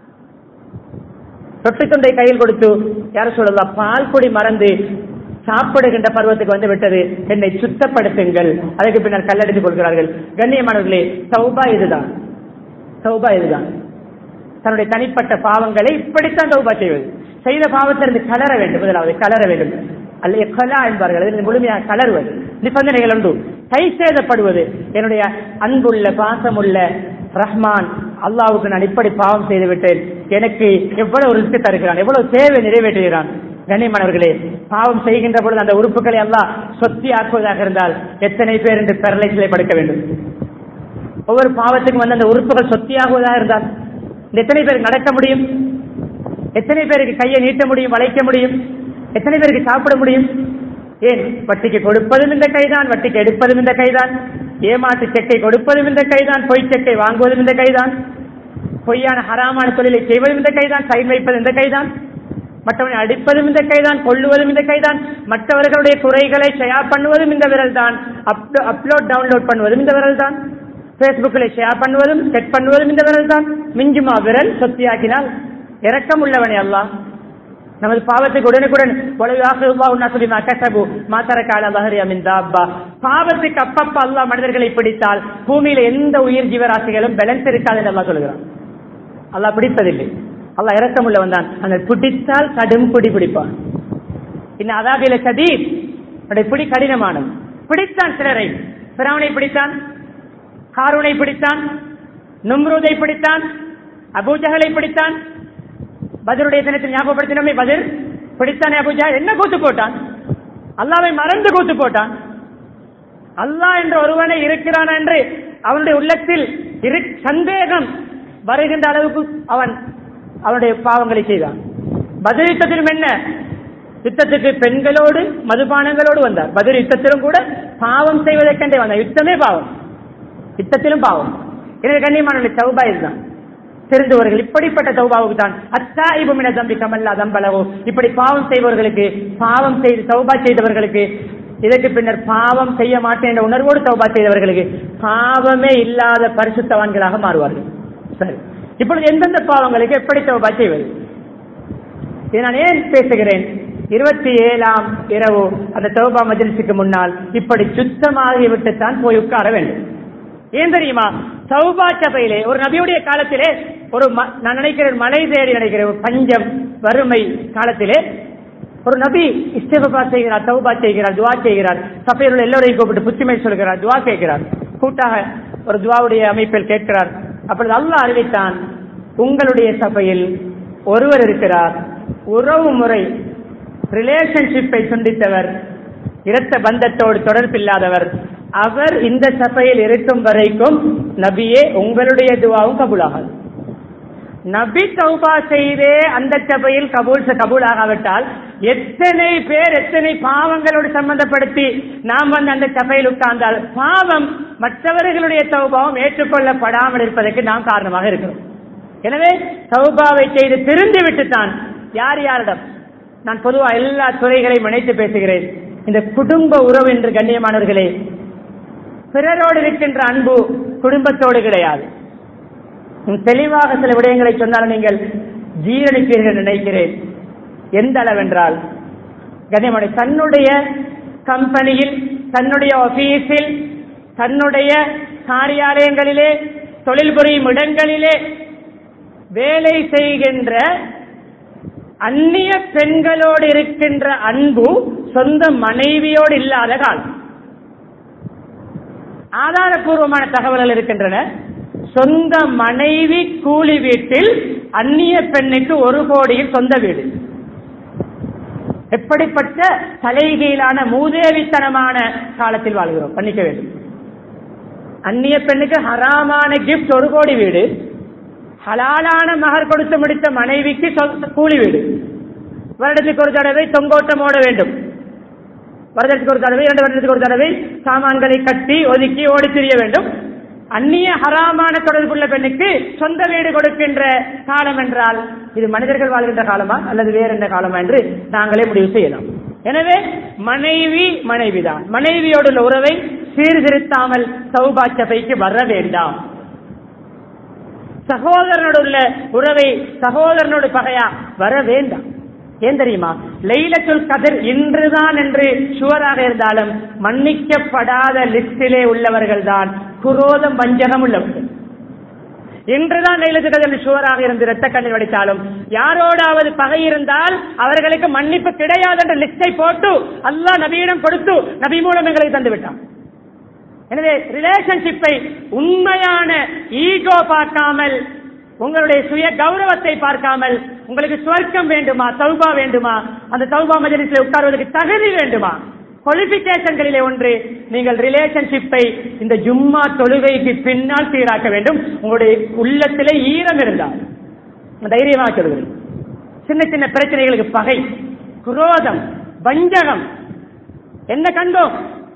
தொட்டு தொண்டை கையில் கொடுத்து யார் சொல்லலாம், பால் குடி மறந்து சாப்பிடுகின்ற பருவத்துக்கு வந்து விட்டது, என்னை சுத்தப்படுத்துங்கள். அதற்கு பின்னர் கல்லடித்துக் கொள்கிறார்கள். கண்ணியமானவர்களே, தௌபா இதுதான், தௌபா இதுதான். தன்னுடைய தனிப்பட்ட பாவங்களை இப்படித்தான் தௌபா செய்வது. செய்த பாவத்திலிருந்து கலர வேண்டும், முதலாவது கலர வேண்டும். அல்ல கலா என்பார்கள், முழுமையாக கலருவது, நிபந்தனைகள் உண்டு. கை சேதப்படுவது, என்னுடைய அன்புள்ள பாசமுள்ள ரஹ்மான் அல்லாவுக்கு நான் இப்படி பாவம் செய்து விட்டேன், எனக்கு எவ்வளவு ரிஸ்க் தருகிறான், எவ்வளவு தேவை நிறைவேற்றுகிறான். கண்ணியமானவர்களே, பாவம் செய்கின்ற பொழுது அந்த உறுப்புகளை அல்லாஹ் சொத்தி ஆக்குவதாக இருந்தால் எத்தனை பேர் என்று பெரலைசிலை படுக்க வேண்டும். ஒவ்வொரு பாவத்துக்கும் வந்து அந்த உறுப்புகள் சொத்தியாகுவதாக இருந்தால் எத்தனை பேருக்கு நடக்க முடியும், எத்தனை பேருக்கு கையை நீட்ட முடியும், வளைக்க முடியும், எத்தனை பேருக்கு சாப்பிட முடியும்? ஏன், வட்டிக்கு கொடுப்பதும் இந்த கைதான், வட்டிக்கு எடுப்பதும் இந்த கைதான், ஏமாற்று செக்கை கொடுப்பதும் இந்த கைதான், பொய் செக்கை வாங்குவதும் இந்த கைதான், பொய்யான ஹராமான தொழிலை செய்வதும் இந்த கைதான், சைன் வைப்பது இந்த கைதான், மற்றவனை அடிப்பதும் இந்த கைதான், கொள்ளுவதும் இந்த கைதான், மற்றவர்களுடைய குறைகளை ஷேர் பண்ணுவதும் இந்த விரல் தான், அப்லோட் டவுன்லோட் பண்ணுவதும் இந்த விரல் தான், பேஸ்புக்கில் ஷேர் பண்ணுவதும் செட் பண்ணுவதும் இந்த விரல் தான். மிஞ்சுமா விரல் சொத்தியாக்கினால்? இரக்கம் உள்ளவனே அல்லாஹ் நமது பாவத்துக்கு உடனுக்குடன் பாவத்துக்கு அப்பப்ப அல்லாஹ் மனிதர்களை பிடித்தால் பூமியில எந்த உயிர் ஜீவராசிகளும் பேலன்ஸ் இருக்காது என்று அல்லாஹ் சொல்கிறான். அல்லாஹ் பிடிப்பதில்லை, அல்லாஹ் இரக்கம் உள்ளவன் தான். அந்த பிடித்தால் கடும் பிடி பிடிப்பான். இன்னும் அதாபில சதீத், பிடி கடினமானது. பிடித்தான் சிலரை, பிராவனை பிடித்தான், காரூனை பிடித்தான், நும்ரூதை பிடித்தான், அபூஜஹலை பிடித்தான். பதருடைய தினத்தில் ஞாபகப்படுத்தினமே, பதர் பிடித்தானே அபூஜா, என்ன கூத்து போட்டான்? அல்லாவை மறந்து கூத்து போட்டான். அல்லாஹ் என்ற ஒருவனை இருக்கிறான் என்று அவனுடைய உள்ளத்தில் சந்தேகம் வருகின்ற அளவுக்கு அவன் அவனுடைய பாவங்களை செய்தான். பத்ர் யுத்தத்திலும் என்ன, யுத்தத்துக்கு பெண்களோடு மதுபானங்களோடு வந்தார். பத்ர் யுத்தத்திலும் கூட பாவம் செய்வதற்கென்றே வந்தார். யுத்தமே பாவம், யுத்தத்திலும் பாவம். எனவே கண்ணியமான தௌபா இதுதான். தெரிந்தவர்கள் இப்படிப்பட்ட தௌபாவுக்கு தான் அத்தாயிபு மின தம்பி கமல்லா தம்பலவோ, இப்படி பாவம் செய்பவர்களுக்கு, பாவம் செய்து தௌபா செய்தவர்களுக்கு, இதற்கு பின்னர் பாவம் செய்ய மாட்டேன் என்ற உணர்வோடு தௌபா செய்தவர்களுக்கு பாவமே இல்லாத பரிசுத்தவான்களாக மாறுவார்கள். சரி, இப்பொழுது எந்தெந்த பாவங்களுக்கு எப்படி தௌபா செய்வது? இதை நான் ஏன் பேசுகிறேன்? இருபத்தி ஏழாம் இரவு அந்த தௌபா மஜ்லிஸுக்கு முன்னால் இப்படி சுத்தமாகிவிட்டுத்தான் போய் உட்கார வேண்டும். ஏன் தெரியுமா? தௌபா சபையிலே ஒரு நபியுடைய காலத்திலே ஒரு நான் நினைக்கிறேன் மலை தேடி நினைக்கிறேன் பஞ்சம் வறுமை காலத்திலே ஒரு நபி இஸ்திக்ஃபார் செய்கிறார், தௌபா செய்கிறார், துஆ செய்கிறார். சபையில் உள்ள எல்லோரையும் கூப்பிட்டு புத்திமை சொல்கிறார், துஆ கேட்கிறார். கூட்டாக ஒரு துஆவுடைய அமைப்பில் கேட்கிறார். அப்பொழுது அல்லாஹ் அறிவித்தான், உங்களுடைய சபையில் ஒருவர் இருக்கிறார், உறவு முறை ரிலேஷன்ஷிப்பை துண்டித்தவர், இரத்த பந்தத்தோடு தொடர்பில்லாதவர். அவர் இந்த சபையில் இருக்கும் வரைக்கும் நபியே உங்களுடைய துஆவும் கபூலாகாது. நபி தௌபா செய்தே அந்த சபையில் கபூல் கபூல் ஆகாவிட்டால் எத்தனை பேர் எத்தனை பாவங்களோடு சம்பந்தப்படுத்தி நாம் வந்து அந்த சபையில் உட்கார்ந்தால் பாவம் மற்றவர்களுடைய தௌபாவும் ஏற்றுக்கொள்ளப்படாமல் இருப்பதற்கு நாம் காரணமாக இருக்கிறோம். எனவே தௌபாவை செய்து திருந்து விட்டுத்தான் யார் யாரிடம், நான் பொதுவாக எல்லா துறைகளையும் இணைத்து பேசுகிறேன். இந்த குடும்ப உறவு என்று கண்ணியமானவர்களே, பிறரோடு இருக்கின்ற அன்பு குடும்பத்தோடு கிடையாது. தெளிவாக சில விடயங்களை சொன்னாலும் நீங்கள் ஜீரணிப்பீர்கள் நினைக்கிறேன். எந்த அளவென்றால் கண்ணியமான தன்னுடைய கம்பெனியில், தன்னுடைய ஆபீஸில், தன்னுடைய காரியாலயங்களிலே, தொழில் புரியும் இடங்களிலே வேலை செய்கின்ற அந்நிய பெண்களோடு இருக்கின்ற அன்பு சொந்த மனைவியோடு இல்லாத காலம். ஆதாரபூர்வமான தகவல்கள் இருக்கின்றன. சொந்த மனைவி கூலி வீட்டில் அந்நிய பெண்ணுக்கு ஒரு கோடியில் சொந்த வீடு. எப்படிப்பட்ட தலைகீழான மூதேவித்தனமான காலத்தில் வாழ்கிறோம். பண்ணிக்க வேண்டும். அந்நிய பெண்ணுக்கு ஹராமான கிஃப்ட் ஒரு கோடி வீடு, ஹலாலான மகர் கொடுத்து முடித்த மனைவிக்கு கூலி வீடு. வருடத்துக்கு ஒரு தடவை தொங்கோட்டம் ஓட வேண்டும். வருடத்துக்கு ஒரு தடவை, இரண்டு வருடத்துக்கு ஒரு தடவை சாமான்களை கட்டி ஒதுக்கி ஓடி திரிய வேண்டும். அந்நிய ஹராமான தொடர்புள்ள பெண்ணுக்கு சொந்த வீடு கொடுக்கின்ற காலம் என்றால் இது மனிதர்கள் வாழ்கின்ற காலமா அல்லது வேற என்ன காலமா என்று நாங்களே முடிவு செய்யலாம். எனவே மனைவி மனைவிதான். மனைவியோடு உள்ள உறவை சீர்திருத்தாமல் தௌபா சபைக்கு வர வேண்டாம். சகோதரனோடு உள்ள உறவை சகோதரனோடு பகையா வர வேண்டாம். ஏன் தெரியுமா? லைலத்துல் கத்ர் இன்றுதான் என்று ஷுவராக இருந்தாலும் மன்னிக்கப்படாத லிஸ்டிலே உள்ளவர்கள் தான் குரோதம் வஞ்சகம் உள்ளவர்கள். இன்றுதான் லைலத்துல் கத்ர் ஷுவராக இருந்து இரத்த கண்ணீர் வடித்தாலும் யாரோடாவது பகை இருந்தால் அவர்களுக்கு மன்னிப்பு கிடையாது என்ற லிஸ்டை போட்டு அல்லாஹ் நபியிடம் கொடுத்து நபி மூலம் எங்களுக்கு தந்து விட்டான். எனவே ரிலேஷன்ஷிப்பை உண்மையான ஈகோ பார்க்காமல், உங்களுடைய சுய கௌரவத்தை பார்க்காமல், உங்களுக்கு சுவர்க்கம் வேண்டுமா, தௌபா வேண்டுமா, அந்த தௌபா மஜ்லிஸில் உட்கார்வதற்கு தகுதி வேண்டுமா, குவாலிபிகேஷன்களிலே ஒன்று நீங்கள் ரிலேஷன்ஷிப்பை இந்த ஜும்மா தொழுகைக்கு பின்னால் சீராக்க வேண்டும். உங்களுடைய உள்ளத்திலே ஈரம் இருந்தால் தைரியமாக சொல்கிறேன். சின்ன சின்ன பிரச்சனைகளுக்கு பகை, குரோதம், வஞ்சகம் என்ன கண்டோம்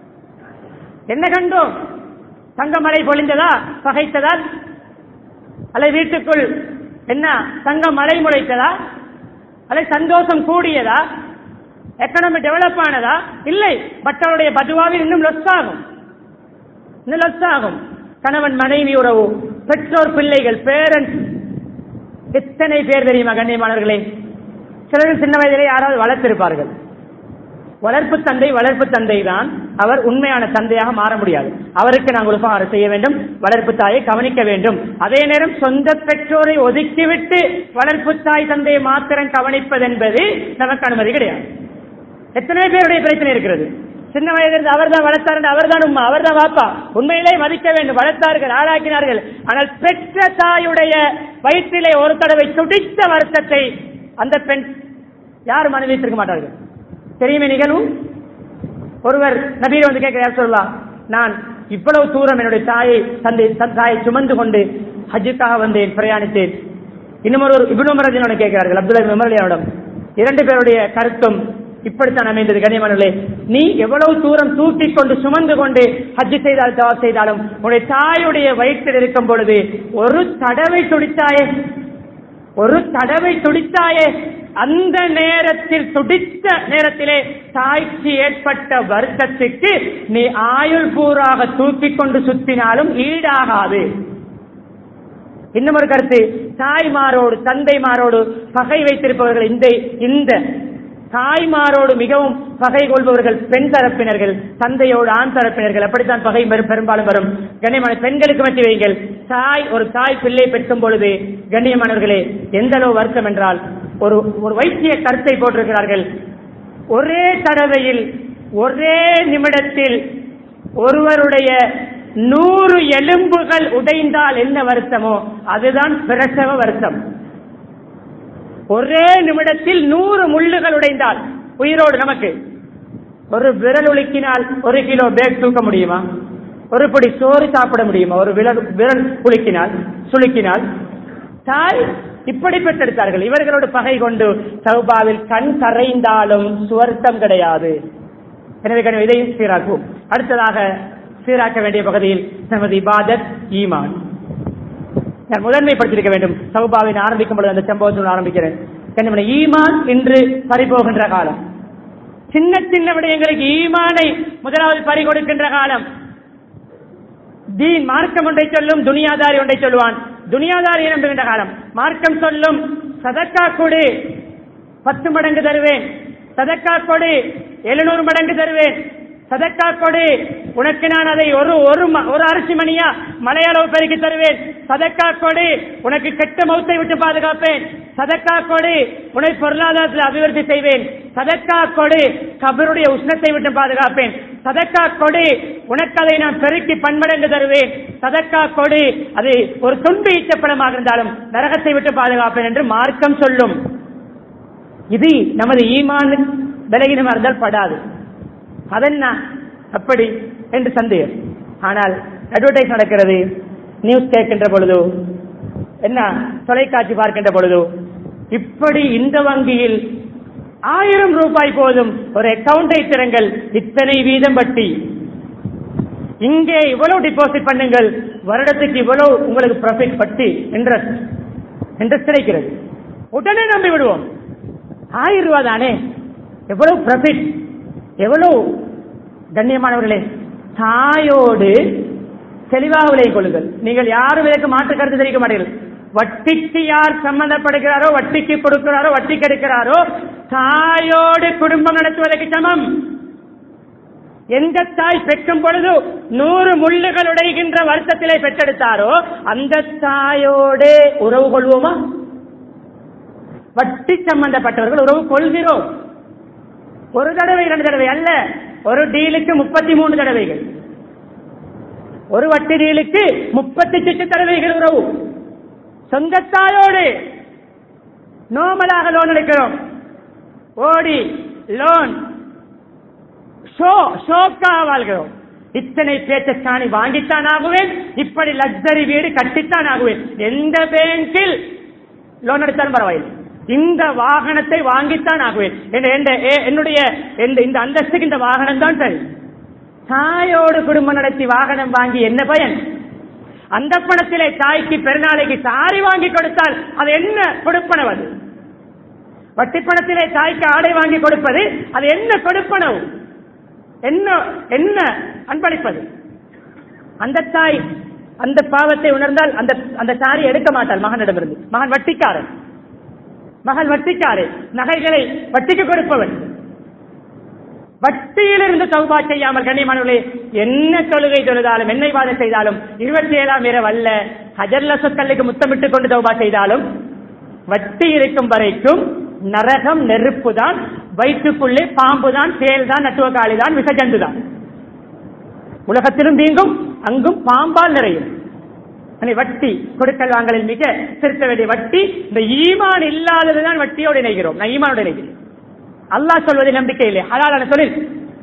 என்ன கண்டோம் தங்க மழை பொழிந்ததா பகைத்ததால், அல்லது வீட்டுக்குள் என்ன தங்க மழை முளைத்ததா, அல்லது சந்தோஷம் கூடியதா, எக்கனாமி டெவலப் ஆனதா? இல்லை. பட்டருடைய பதுவாவில் இன்னும் லொஸ் ஆகும் இன்னும் லொஸ் ஆகும். கணவன் மனைவி உறவு, பெற்றோர் பிள்ளைகள், பேரண்ட்ஸ், எத்தனை பேர் தெரியுமா கண்ணியமானவர்களே? சிலர் சின்ன வயதிலே யாராவது வளர்த்திருப்பார்கள். வளர்ப்பு தந்தை வளர்ப்பு தந்தை தான், அவர் உண்மையான தந்தையாக மாற முடியாது. அவருக்கு நாங்கள் உபகாரம் செய்ய வேண்டும், வளர்ப்பு தாயை கவனிக்க வேண்டும். அதே நேரம் சொந்த பெற்றோரை ஒதுக்கிவிட்டு வளர்ப்பு தாய் தந்தையை மாத்திரம் கவனிப்பது என்பது நமக்கு அனுமதி கிடையாது. எத்தனை பேருடைய பிரச்சனை இருக்கிறது. சின்ன வயதிலிருந்து அவர் தான் வளர்த்தார், அவர் தான் உம்மா, அவர் தான் வாப்பா. உண்மையிலே மதிக்க வேண்டும். வளர்த்தார்கள், ஆளாக்கினார்கள். ஆனால் பெற்ற தாயுடைய வயிற்றிலே ஒரு தடவை துடித்த வருத்தத்தை அந்த பெண் யாரும் அனுபவித்திருக்க மாட்டார்கள். தெரியுமே நிகழ்வு. ஒருவர் நபியை வந்து கேட்கிறார், சொல்லலாம், நான் இவ்வளவு தூரம் என்னுடைய தாயை தந்தை தாயை சுமந்து கொண்டு ஹஜ்ஜுக்காக வந்தேன், பிரயாணித்தேன். இன்னும் ஒரு இப்னு உமர் ரலியல்லாஹு அன்ஹு கேட்கிறார்கள் அப்துல்லாஹ் இப்னு உமர் ரலியல்லாஹு அன்ஹு. இரண்டு பேருடைய கருத்தும் இப்படித்தான் அமைந்தது. கண்ணியமானவர்களே, நீ எவ்வளவு தூரம் தூக்கி கொண்டு சுமந்து கொண்டு ஹஜ்ஜு செய்தால் தவாப் செய்தாலும் உன்னுடைய தாயுடைய வயிற்றில் இருக்கும் பொழுது ஒரு தடவை துடித்தாயே ஒரு தடவை துடித்தாயே அந்த நேரத்தில் துடித்த நேரத்திலே தாய்க்கு ஏற்பட்ட வருத்தத்துக்கு நீ ஆயுள் பூராக தூக்கி கொண்டு சுத்தினாலும் ஈடாகாது. இன்னும் ஒரு கருத்து, தாய்மாரோடு தந்தைமாரோடு பகை வைத்திருப்பவர்கள், இந்த இந்த தாய்மாரோடு மிகவும் பகை கொள்பவர்கள் பெண் தரப்பினர்கள், தந்தையோடு ஆண் தரப்பினர்கள். அப்படித்தான் பகை பெரும்பாலும் வரும். கண்ணியமான பெண்களுக்கு மத்தி வைங்கள். தாய் ஒரு தாய் பிள்ளை பெற்றும் பொழுது கண்ணியமானவர்களே எந்த அளவு வருத்தம் என்றால், ஒரு ஒரு வைத்திய கருத்தை போட்டிருக்கிறார்கள். ஒரே தடவையில் ஒரே நிமிடத்தில் ஒருவருடைய நூறு எலும்புகள் உடைந்தால் என்ன வருத்தமோ அதுதான் பிரசவ வருத்தம். ஒரே நிமிடத்தில் நூறு முள்ளுகள் உடைந்தால் உயிரோடு நமக்கு ஒரு விரல் உலுக்கினால் ஒரு கிலோ பேக் தூக்க முடியுமா? ஒரு படி சோறு சாப்பிட முடியுமா? ஒரு விரல் விரல் உலுக்கினால் சுளுக்கினால் தாய் இப்படி பெற்றெடுத்தார்கள். இவர்களோடு பகை கொண்டு தௌபாவில் கண் கரைந்தாலும் சுவர்த்தம் கிடையாது. எனவே இதையும் சீராக்குவோம். அடுத்ததாக சீராக்க வேண்டிய பகுதியில் நமது இபாதத் ஈமான் நான் முதன்மைப்படுத்தியிருக்க வேண்டும். தௌபாவின் ஆரம்பிக்கும் பொழுது அந்த சம்பவத்தில் ஆரம்பிக்கிறேன். ஈமான் இன்று பறிபோகின்ற காலம். சின்ன சின்ன விடயங்களுக்கு ஈமானை முதலாவது பறி கொடுக்கின்ற காலம். தீன் மார்க்கம் ஒன்றை சொல்லும், துனியாதாரி ஒன்றை சொல்லுவான். துனியாதாரி நம்புகின்ற காலம். மார்க்கம் சொல்லும் சதக்கா கொடு பத்து மடங்கு தருவேன், சதக்கா கொடு எழுநூறு மடங்கு தருவேன், சதக்கா கொடு உனக்கு நான் அதை ஒரு ஒரு அரிசி மணியா மலையளவு பெருக்கி தருவேன், சதக்கா கொடு உனக்கு கெட்ட மௌத்தை விட்டு பாதுகாப்பேன், சதக்கா கொடு உன்னை பொருளாதாரத்தில் அபிவிருத்தி செய்வேன், சதக்கா கொடு கபருடைய உஷ்ணத்தை விட்டு பாதுகாப்பேன், சதக்கா கொடு உனக்கு அதை நான் பெருக்கி பன்மடங்கு தருவேன், சதக்கா கொடு அது ஒரு துன்பு ஈச்சப்படமாக இருந்தாலும் நரகத்தை விட்டு பாதுகாப்பேன் என்று மார்க்கம் சொல்லும். இது நமது ஈமான் பலகீனமாக இருந்தால் படாது. அதென்ன அப்படி என்று சந்தேகம். ஆனால் அட்வர்டைஸ் நடக்கிறது, நியூஸ் கேட்கின்ற பொழுது, என்ன தொலைக்காட்சி பார்க்கின்ற பொழுது, இப்படி இந்த வங்கியில் ஆயிரம் ரூபாய் போதும் ஒரு அக்கவுண்டை திறங்கள், இத்தனை வீதம் வட்டி, இங்கே இவ்வளவு டிபாசிட் பண்ணுங்கள், வருடத்துக்கு இவ்வளவு உங்களுக்கு ப்ராஃபிட் வட்டி இன்ட்ரெஸ்ட் இன்ட்ரெஸ்ட் கிடைக்கிறது. உடனே நம்பி விடுவோம். ஆயிரம் ரூபாய் தானே, எவ்வளவு ப்ராஃபிட், எவ்வளவு. கண்ணியமானவர்களே, தாயோடு தெளிவாக விலகிக் கொள்ளுங்கள். நீங்கள் யாரும் இதற்கு மாற்று கருத்து தெரிவிக்க மாட்டீர்கள். வட்டிக்கு யார் சம்பந்தப்படுகிறாரோ, வட்டிக்கு கொடுக்கிறாரோ, வட்டிக்கு எடுக்கிறாரோ, தாயோடு குடும்பம் நடத்துவதற்கு சமம். எந்த தாய் பெற்றும் பொழுது நூறு முள்ளுகள் உடைகின்ற வருத்தத்திலே பெற்றெடுத்தாரோ அந்த தாயோடு உறவு கொள்வோமா? வட்டி சம்பந்தப்பட்டவர்கள் உறவு கொள்கிறோம். ஒரு தடவை இரண்டு தடவை அல்ல, ஒரு டீலுக்கு முப்பத்தி மூன்று தடவைகள், ஒரு வட்டி டீலுக்கு முப்பத்தி எட்டு தடவைகள் உறவு. சொந்தத்தாயோடு நோமலாக லோன் எடுக்கிறோம், ஓடி லோன் ஷோக்காக வாழ்கிறோம். இத்தனை பேச்சை வாங்கித்தான் ஆகுவேன், இப்படி லக்ஸரி வீடு கட்டித்தான் ஆகுவேன். எந்த பேங்கில் லோன் எடுத்தாலும் பரவாயில்லை, இந்த வாகனத்தை வாங்கித்தான் ஆகுவேன். என்னுடைய இந்த அந்தஸ்துக்கு இந்த வாகனம் தான் சரி. தாயோடு குடும்பம் நடத்தி வாகனம் வாங்கி என்ன பயன்? அந்த பணத்திலே தாய்க்கு பெருநாளைக்கு சாரி வாங்கி கொடுத்தால் அது என்ன கொடுப்பனவு? அது வட்டி பணத்திலே தாய்க்கு ஆடை வாங்கி கொடுப்பது அது என்ன கொடுப்பனவு? என்ன என்ன அன்பளிப்பது? அந்த தாய் அந்த பாவத்தை உணர்ந்தால் அந்த அந்த சாரி எடுக்க மாட்டாள் மகனிடமிருந்து. மகன் வட்டிக்காரன், மகள் வட்டிக்காரே, நகைகளை வட்டிக்கு கொடுப்பவன். வட்டியிலிருந்து தௌபா செய்யாமல் கண்ணியமானவர்களே, என்ன தொழுகை தொழுதாலும் என்ன இபாதத் செய்தாலும் இருபத்தி ஏழாம் இரவு அல்ல ஹஜர்ல சொற்களுக்கு முத்தமிட்டுக் கொண்டு தௌபா செய்தாலும் வட்டி இருக்கும் வரைக்கும் நரகம் நெருப்பு தான், வயிற்றுக்குள்ளே பாம்பு தான், தேல் தான், நட்டுவக்காளி தான், விசஜந்து தான். உலகத்திலும் தீங்கும், அங்கும் பாம்பால் நிறையும். வட்டி கொடுக்கல் வாங்கலில் மிக திருத்த வேண்டிய வட்டி. இந்த ஈமான் இல்லாததுதான் வட்டியோடு இணைகிறோம். நான் ஈமானோடு இணைகிறேன். அல்லாஹ் சொல்வதை நம்பிக்கை இல்லை. ஹலாலான தொழில்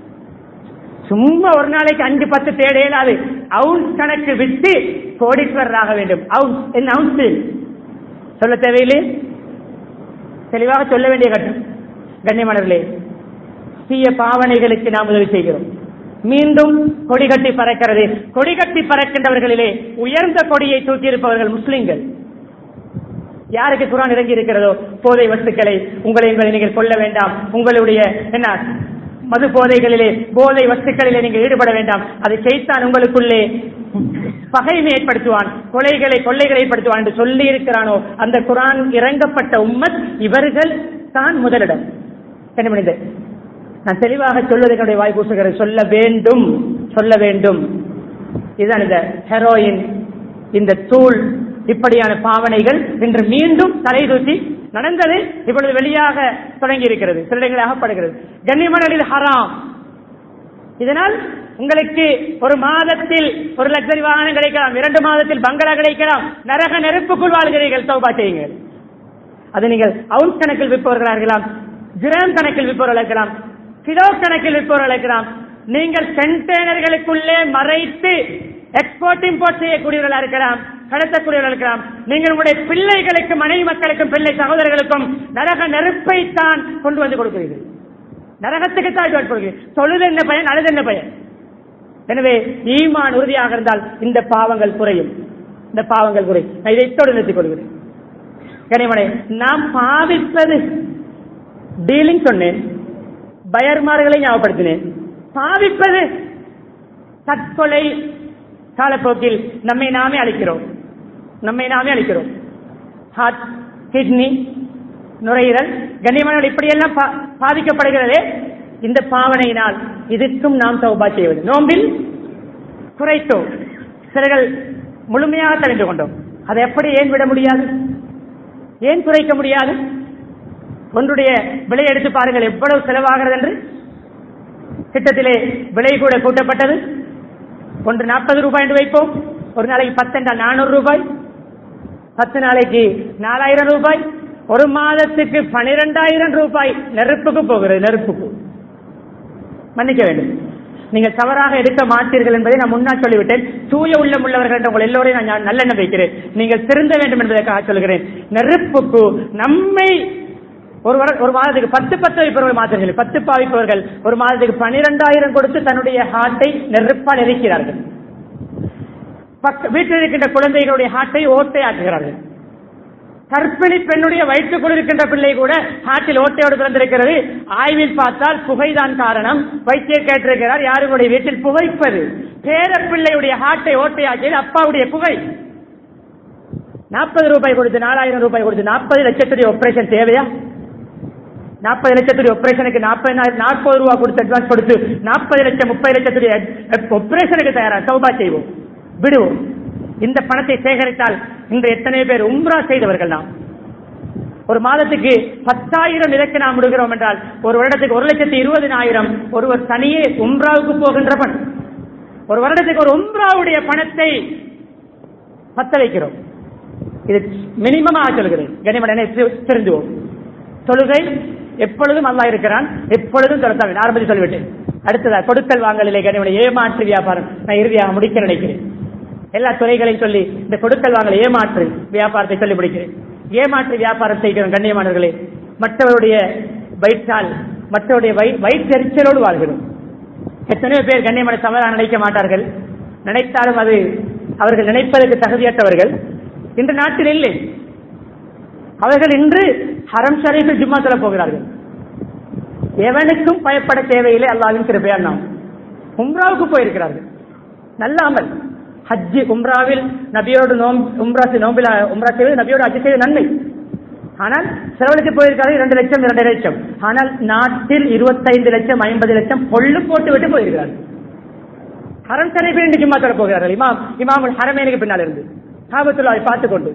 சும்மா ஒரு நாளைக்கு அஞ்சு பத்து தேட இயலாது. அவுன்ஸ் கணக்கு விட்டு கோடீஸ்வரராக வேண்டும். அவுன்ஸ் என்ன அவுன்ஸ் சொல்ல தேவையில்லை, தெளிவாக சொல்ல வேண்டிய கட்டம். கண்ணியமானவர்களே, தீய பாவனைகளுக்கு நாம் உதவி செய்கிறோம். மீண்டும் கொடி கட்டி பறக்கிறது. கொடி கட்டி பறக்கின்றவர்களிலே உயர்ந்த கொடியை தூக்கி இருப்பவர்கள் முஸ்லிம்கள். யாருக்கு குர்ஆன் இறங்கி இருக்கிறதோ போதை வஸ்துக்களை உங்களை உங்களை நீங்கள் கொள்ள வேண்டாம், உங்களுடைய என்ன மது போதைகளிலே போதை வஸ்துக்களிலே நீங்கள் ஈடுபட வேண்டாம், அதை செய்தான் உங்களுக்குள்ளே பகைமை ஏற்படுத்துவான், கொலைகளை கொள்ளைகளை ஏற்படுத்துவான் என்று சொல்லி இருக்கிறானோ அந்த குர்ஆன் இறங்கப்பட்ட உம்மத் இவர்கள் தான் முதலிடம். என்ன மனித நான் தெளிவாக சொல்வதற்குடைய வாய் பூசுகிறது. சொல்ல வேண்டும் சொல்ல வேண்டும். இதுதான் இந்த ஹெரோயின், இந்த தூள், இப்படியான பாவனைகள் இன்று மீண்டும் தலை தூக்கி நடந்தது. இப்பொழுது வெளியாக தொடங்கி இருக்கிறது, சில இடங்களில் அகப்படுகிறது. கண்ணியமான ஹராம். இதனால் உங்களுக்கு ஒரு மாதத்தில் ஒரு லக்ஸரி வாகனம் கிடைக்கலாம், இரண்டு மாதத்தில் பங்களா கிடைக்கலாம், நரக நெருப்புக்குள் வாழ்கிறீர்கள். தௌபா செய்யுங்கள். அது நீங்கள் அவுன்ஸ் கணக்கில் விற்பவர்களாக இருக்கலாம், கிராம் கணக்கில் விற்பவர்கள் இருக்கலாம், கிலோ கணக்கில் விற்பவர்கள் இருக்கலாம். நீங்கள் கண்டெய்னர்களுக்குள்ளே மறைத்து எக்ஸ்போர்ட் இம்போர்ட் செய்யக்கூடியவர்களாக இருக்கலாம். கடத்தக்கூடியவர்கள் இருக்கலாம். நீங்கள் உங்களுடைய பிள்ளைகளுக்கு, மனைவி மக்களுக்கும், பிள்ளை சகோதரர்களுக்கும் நரக நெருப்பை தான் கொண்டு வந்து கொடுக்கிறீர்கள். நரகத்துக்கு தான் கொடுக்கிறீர்கள். தொழுது என்ன பயன், அழுது என்ன பயன்? எனவே ஈமான் உறுதியாக இருந்தால் இந்த பாவங்கள் குறையும். இந்த பாவங்கள் குறை. நான் இதை இத்தோடு நிறுத்திக் கொள்கிறேன். கனிமனை நாம் பாவிப்பது டீலிங் சொன்னேன், பயர்மார்களை ஞாபகப்படுத்தினேன். பாவிப்பது தற்கொலை காலப்போக்கில் நம்மை நாமே அளிக்கிறோம். நம்மை நாமே அளிக்கிறோம். ஹார்ட், கிட்னி, நுரையீரல், கண்ணியமான இப்படியெல்லாம் பாதிக்கப்படுகிறதே இந்த பாவனையினால். இதுக்கும் நாம் தௌபா செய்வது. நோம்பில் குறைத்தோம், சிலர்கள் முழுமையாக தெரிந்து கொண்டோம். அதை எப்படி ஏன் விட முடியாது, ஏன் குறைக்க முடியாது? ஒன்றுடைய விலை எடுத்து பாருங்கள், எவ்வளவு செலவாகிறது என்று. திட்டத்திலே விலை கூட கூட்டப்பட்டது. ஒன்று நாற்பது ரூபாய் என்று வைப்போம். ஒரு நாளைக்கு பத்து என்றால் நானூறு ரூபாய், பத்து நாளைக்கு நாலாயிரம் ரூபாய், ஒரு மாதத்துக்கு பனிரெண்டாயிரம் ரூபாய் நெருப்புக்கு போகிறது. நெருப்புக்கு மன்னிக்க வேண்டும், நீங்கள் தவறாக எடுக்க மாட்டீர்கள் என்பதை நான் முன்னால் சொல்லிவிட்டேன். தூய உள்ளம் உள்ளவர்கள் என்ற உங்கள் எல்லோரையும் நான் நல்லெண்ணம் வைக்கிறேன். நீங்கள் திருந்த வேண்டும் என்பதற்காக சொல்கிறேன். நெருப்புக்கு நம்மை ஒரு ஒரு மாதத்துக்கு பத்து பத்து வைப்பவர்கள் மாத்திரங்கள், பத்து பாவிப்பவர்கள் ஒரு மாதத்துக்கு பனிரெண்டாயிரம் கொடுத்து தன்னுடைய ஹார்ட்டை நெருப்பால் எரிக்கிறார்கள். வீட்டில் இருக்கின்ற குழந்தைகளுடைய ஹார்ட்டை ஓட்டை ஆக்குகிறார்கள். கற்பிணி பெண்ணுடைய வயிற்றுக்குள் இருக்கின்ற பிள்ளை கூட ஹார்ட்டில் ஓட்டையோடு பிறந்திருக்கிறது. ஆய்வில் பார்த்தால் புகைதான் காரணம். வைத்தியர் கேட்டிருக்கிறார், யாருடைய வீட்டில் புகைப்பது? பேர பிள்ளையுடைய ஹார்ட்டை ஓட்டையாக்கியது அப்பாவுடைய புகை. நாற்பது ரூபாய் கொடுத்து, நாலாயிரம் ரூபாய் கொடுத்து நாற்பது லட்சத்துடைய ஆபரேஷன் தேவையா? நாற்பது லட்சத்துடைய ஆபரேஷனுக்கு நாற்பதாயிரம் நாற்பது ரூபாய் கொடுத்து அட்வான்ஸ் கொடுத்து நாற்பது லட்சம் முப்பது லட்சத்துடைய ஆபரேஷனுக்கு தயாரா? தௌபா செய்வோம், விடுவோம். இந்த பணத்தை சேகரித்தால் இன்று எத்தனை பேர் உம்ரா செய்தவர்கள்? நாம் ஒரு மாதத்துக்கு பத்தாயிரம் இதற்கு நாம் விடுகிறோம் என்றால் ஒரு வருடத்துக்கு ஒரு லட்சத்தி இருபதினாயிரம் ஒருவர் தனியே உம்ராவுக்கு போகின்ற பணம். ஒரு வருடத்துக்கு ஒரு உம்ராவுடைய பணத்தை பத்த வைக்கிறோம். இது மினிமமாக சொல்கிறேன். கனிமனை தெரிஞ்சுவோம். தொழுகை எப்பொழுதும் அல்லாஹ் இருக்கிறான், எப்பொழுதும் தொடர்ச்சி ஆரம்பி சொல்லிவிட்டேன். அடுத்ததா கொடுக்கல் வாங்கலிலே கனிமனை ஏமாற்று வியாபாரம். நான் இறுதியாக முடிக்க நினைக்கிறேன். எல்லா துறைகளையும் சொல்லி இந்த கொடுக்கல் வாங்கல் ஏமாற்று வியாபாரத்தை சொல்லி முடிக்கிறேன். ஏமாற்று வியாபாரம் செய்கிறோம் கண்ணியமானவர்களே. மற்றவருடைய வயிற்றால், மற்றவருடைய வயிற்றெரிச்சலோடு வாழ்கிறோம். எத்தனையோ பேர் கண்ணியமான தவறாக நினைக்க மாட்டார்கள். நினைத்தாலும் அது அவர்கள் நினைப்பதற்கு தகுதியற்றவர்கள். இன்று நாட்டில் இல்லை. அவர்கள் இன்று ஹரம் ஷரீஃபில் ஜும்மா சொல்ல போகிறார்கள். எவனுக்கும் பயப்பட தேவையில்லை, அல்லாஹ்வின் கிருபையால். நாம் உம்ராவுக்கு போயிருக்கிறார்கள். நல்ல அமல். ஹஜ்ஜி உம்ராவில் நபியோடு உம்ரா நோம்பில் உம்ரா செய்வது நபியோடு ஹஜ் செய்வது நன்மை. ஆனால் செலவழித்து போயிருக்காரு இரண்டு லட்சம் இரண்டு லட்சம். ஆனால் நாட்டில் இருபத்தைந்து லட்சம் ஐம்பது லட்சம் பொல்லு போட்டு விட்டு போயிருக்கிறார். ஹரம் ஷரீஃபில் இன்று ஜும்மா சொல்ல போகிறார்கள். இமாம் இமாமுல் ஹரமேனுக்கு பின்னால் இருந்து காபத்துல்லாவை பார்த்துக் கொண்டு.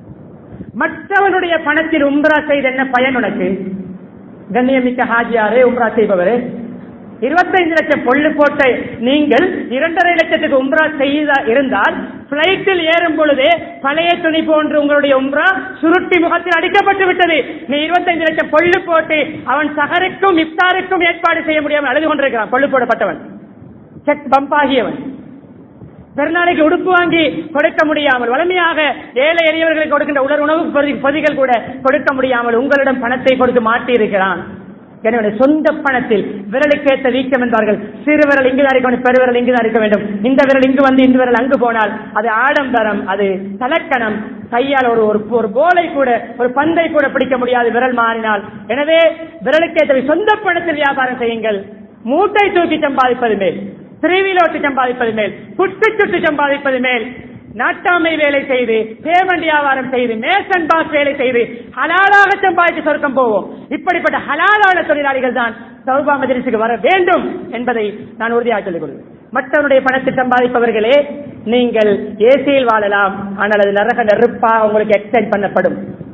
மற்றவனுடைய பணத்தில் உம்ரா செய்த என்ன பயன் உனக்கு? கண்ணியமிக்க ஹாஜியாரே, உம்ரா செய்பவரே, இருபத்தைந்து லட்சம் பொல்லு போட்ட நீங்கள் இரண்டரை லட்சத்துக்கு உம்ரா செய்த இருந்தால் பிளைட்டில் ஏறும் பொழுதே பழைய துணி போன்று உங்களுடைய உம்ரா சுருட்டி முகத்தில் அடிக்கப்பட்டு விட்டது. நீ இருபத்தைந்து லட்சம் பொல்லு போட்டு அவன் சகருக்கும் இஃப்தாருக்கும் ஏற்பாடு செய்ய முடியாமல் அழுது கொண்டிருக்கிறான். பொல்லு போடப்பட்டவன், செக் பம்ப் ஆகியவன், பெருநாளைக்கு உடுப்பு வாங்கி கொடுக்க முடியாமல், வலிமையாக ஏழை எளியவர்களுக்கு கொடுக்கின்ற உலர் உணவு பொதிகள் கூட கொடுக்க முடியாமல் உங்களிடம் பணத்தை கொடுத்து மாட்டி இருக்கிறான். எனவே சொந்த பணத்தில் விரலுக்கேற்ற வீக்கம் என்பார்கள். சிறு விரல் இங்குதான் இருக்க வேண்டும், பெருவிரல் இங்குதான் இருக்க வேண்டும். இந்த விரல் இங்கு வந்து இந்த விரல் அங்கு போனால் அது ஆடம்பரம், அது தலக்கணம். கையால் ஒரு ஒரு போலை கூட, ஒரு பந்தை கூட பிடிக்க முடியாது விரல் மாறினால். எனவே விரலுக்கேற்ற சொந்த பணத்தில் வியாபாரம் செய்யுங்கள். மூட்டை தூக்கி சம்பாதிப்பது மேல், திரிவிலோட்டு சம்பாதிப்பது மேல், குட்டு சுட்டு சம்பாதிப்பது மேல், நாட்டாமை வேலை செய்து, பேமெண்ட் வியாபாரம் செய்து, மேசன் பாஸ் வேலை செய்து ஹலாலாக சம்பாதித்து சொர்க்கம் போவோம். இப்படிப்பட்ட ஹலாலான தொழிலாளிகள் தான் தௌபா மஜ்லிஸுக்கு வர வேண்டும் என்பதை நான் உறுதியாக சொல்லிக் கொள்கிறேன். மற்றவருடைய பணத்தை சம்பாதிப்பவர்களே, நீங்கள் ஏசியில் வாழலாம், ஆனால் அது நரக நெருப்பாக உங்களுக்கு எக்ஸ்டெண்ட் பண்ணப்படும்.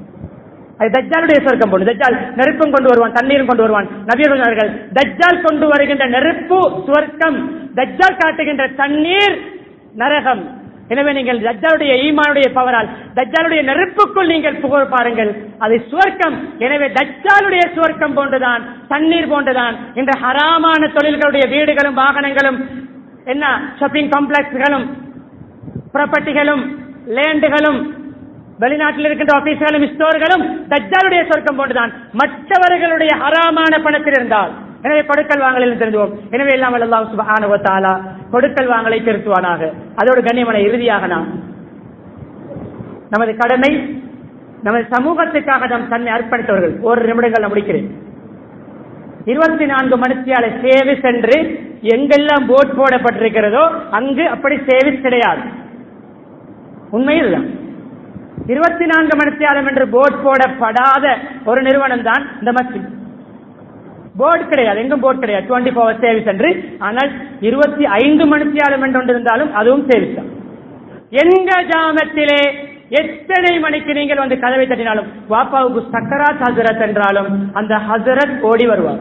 அது தஜ்ஜாலுடைய சொர்க்கம் போன்று. தஜ்ஜால் நெருப்பும் கொண்டு வருவான், தண்ணீரும் கொண்டு வருவான். நபியர்கள் தஜ்ஜால் கொண்டு வருகின்ற நெருப்பு சுவர்க்கம், தஜ்ஜால் காட்டுகின்ற தண்ணீர் நரகம். எனவே நீங்கள் தஜ்ஜாலுடைய ஈமானுடைய பவரால் தஜ்ஜாலுடைய நெருப்புக்குள் நீங்கள் புகழ் பாருங்கள், அது சுவர்க்கம். எனவே தஜ்ஜாலுடைய சுவர்க்கம் போன்றுதான், தண்ணீர் போன்றுதான் இந்த ஹராமான தொழில்களுடைய வீடுகளும் வாகனங்களும், என்ன ஷாப்பிங் காம்ப்ளெக்ஸ்களும் ப்ராப்பர்ட்டிகளும் லேண்டுகளும் வெளிநாட்டில் இருக்கின்ற ஆபீஸ்களும் ஸ்டோர்களும் தஜ்ஜாலுடைய சொர்க்கம் போன்றுதான் மற்றவர்களுடைய ஹராமான பணத்தில் இருந்தால். எனவே கொடுக்கல் வாங்கலில் தெரிந்துவோம். எனவே எல்லாம் அல்லாஹ் சுப்ஹானஹு வ தஆலா கொடுக்கல் வாங்கலை திருத்துவானாக. அதோடு கண்ணியமான இறுதியாக நாம் நமது கடமை, நமது சமூகத்துக்காக நாம் தன்னை அர்ப்பணித்தவர்கள். ஒரு நிமிடங்கள் நான் முடிக்கிறேன். இருபத்தி நான்கு மணித்தியால சேவிஸ் என்று எங்கெல்லாம் போர்ட் போடப்பட்டிருக்கிறதோ அங்கு அப்படி சேவிஸ் கிடையாது. உண்மையில் இருபத்தி நான்கு மணித்தியாலம் என்று போர்ட் போடப்படாத ஒரு நிறுவனம் தான் இந்த மஸ்ஜித். போர்டு கிடையாது, எங்கும் போர்டு கிடையாது, டுவெண்ட்டி ஃபோர் சேவிஸ் என்று. ஆனால் இருபத்தி ஐந்து மணித்தியாலம் என்று ஒன்று இருந்தாலும் அதுவும் சேவிஸ் தான். எங்க ஜாமத்திலே எத்தனை மணிக்கு நீங்கள் வந்து கதவை தட்டினாலும் வாப்பாவுக்கு சக்கராத் ஹசரத் என்றாலும் அந்த ஹசரத் ஓடி வருவார்.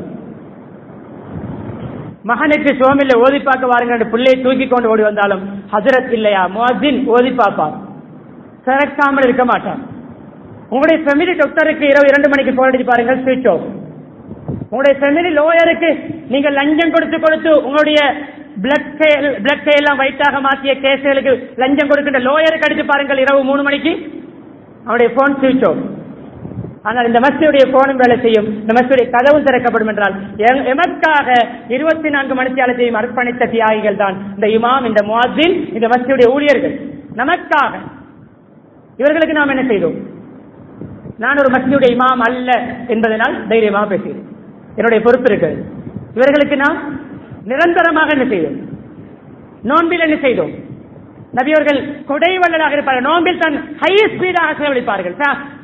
மகனுக்கு சோமில்ல ஓதி பார்க்க வாருங்க என்று பிள்ளையை தூக்கி கொண்டு ஓடி வந்தாலும் ஹசரத் இல்லையா முஅஜ்ஜின் ஓதி பார்ப்பார், திறக்காமல் இருக்க மாட்டார். உங்களுடைய ஃபேமிலி டாக்டருக்கு இரவு இரண்டு மணிக்கு போன் அடிச்சு பாருங்கள், ஸ்விட்ச் ஆஃப். உங்களுடைய ஃபேமிலி லோயருக்கு நீங்கள் லஞ்சம் கொடுத்து கொடுத்து உங்களுடைய பிளட் எல்லாம் வைட்டாக மாற்றிய கேசுகளுக்கு லஞ்சம் கொடுக்கின்ற லோயருக்கு அடித்து பாருங்கள், இரவு மூணு மணிக்கு அவருடைய போன் ஸ்விட்ச் ஆஃப். ஆனால் இந்த மஸ்ஜிதுடைய போனும் வேலை செய்யும், இந்த மஸ்ஜிதுடைய கதவும் திறக்கப்படும் என்றால் எமக்காக இருபத்தி நான்கு மணித்தியாலத்தையும் அர்ப்பணித்த தியாகிகள் தான் இந்த இமாம், இந்த முஅஜ்ஜின், இந்த மஸ்ஜிதுடைய ஊழியர்கள். நமக்காக இவர்களுக்கு நாம் என்ன செய்தோம்? நான் ஒரு மஸ்ஜிதுடைய இமாம் அல்ல என்பதனால் தைரியமாக பேசுகிறேன், என்னுடைய பொறுப்பு இருக்கிறது. இவர்களுக்கு நாம் நிரந்தரமாக என்ன செய்தோம்? நோன்பில் என்ன செய்தோம்? நபியவர்கள் கொடை வல்லலாக இருப்பார்கள், நோன்பில் தான் ஹை ஸ்பீடாக செலவழிப்பார்கள்.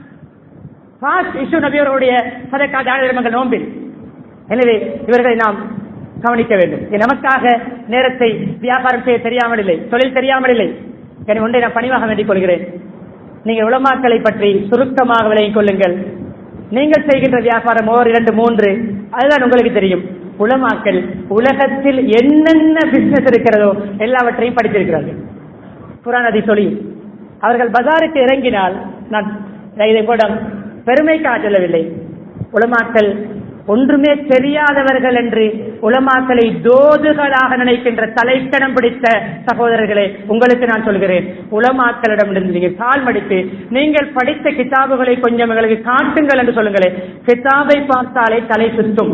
நபியவர்களுடைய சதக்கா தான தர்மங்கள் நோன்பில். எனவே இவர்களை நாம் கவனிக்க வேண்டும். நமக்காக நேரத்தை வியாபாரம் செய்ய தெரியாமல் இல்லை, தொழில் தெரியாமல் இல்லை. எனவே ஒன்றை நான் பணிவாக வேண்டிக் கொள்கிறேன், நீங்கள் உலமாக்களை பற்றி சுருக்கமாக விளங்கிக் கொள்ளுங்கள். நீங்கள் செய்கின்ற வியாபாரம் ஓர் இரண்டு மூன்று அதுதான் உங்களுக்கு தெரியும். உலமாக்கள் உலகத்தில் என்னென்ன பிசினஸ் இருக்கிறதோ எல்லாவற்றையும் படித்திருக்கிறார்கள். குர்ஆன் ஹதீஸ் சொல்லி அவர்கள் பஜாருக்கு இறங்கினால், நான் இதை கூட பெருமைக்காக சொல்லவில்லை, உலமாக்கள் ஒன்றுமே தெரியாதவர்கள் என்று உலமாக்களை தோதுகளாக நினைக்கின்ற தலைக்கணம் பிடித்த சகோதரர்களே, உங்களுக்கு நான் சொல்கிறேன், உலமாக்களிடமிருந்து நீங்கள் கால் மடித்து நீங்கள் படித்த கிதாபுகளை கொஞ்சம் எங்களுக்கு காட்டுங்கள் என்று சொல்லுங்களேன். கிதாபை பார்த்தாலே தலை சுத்தும்.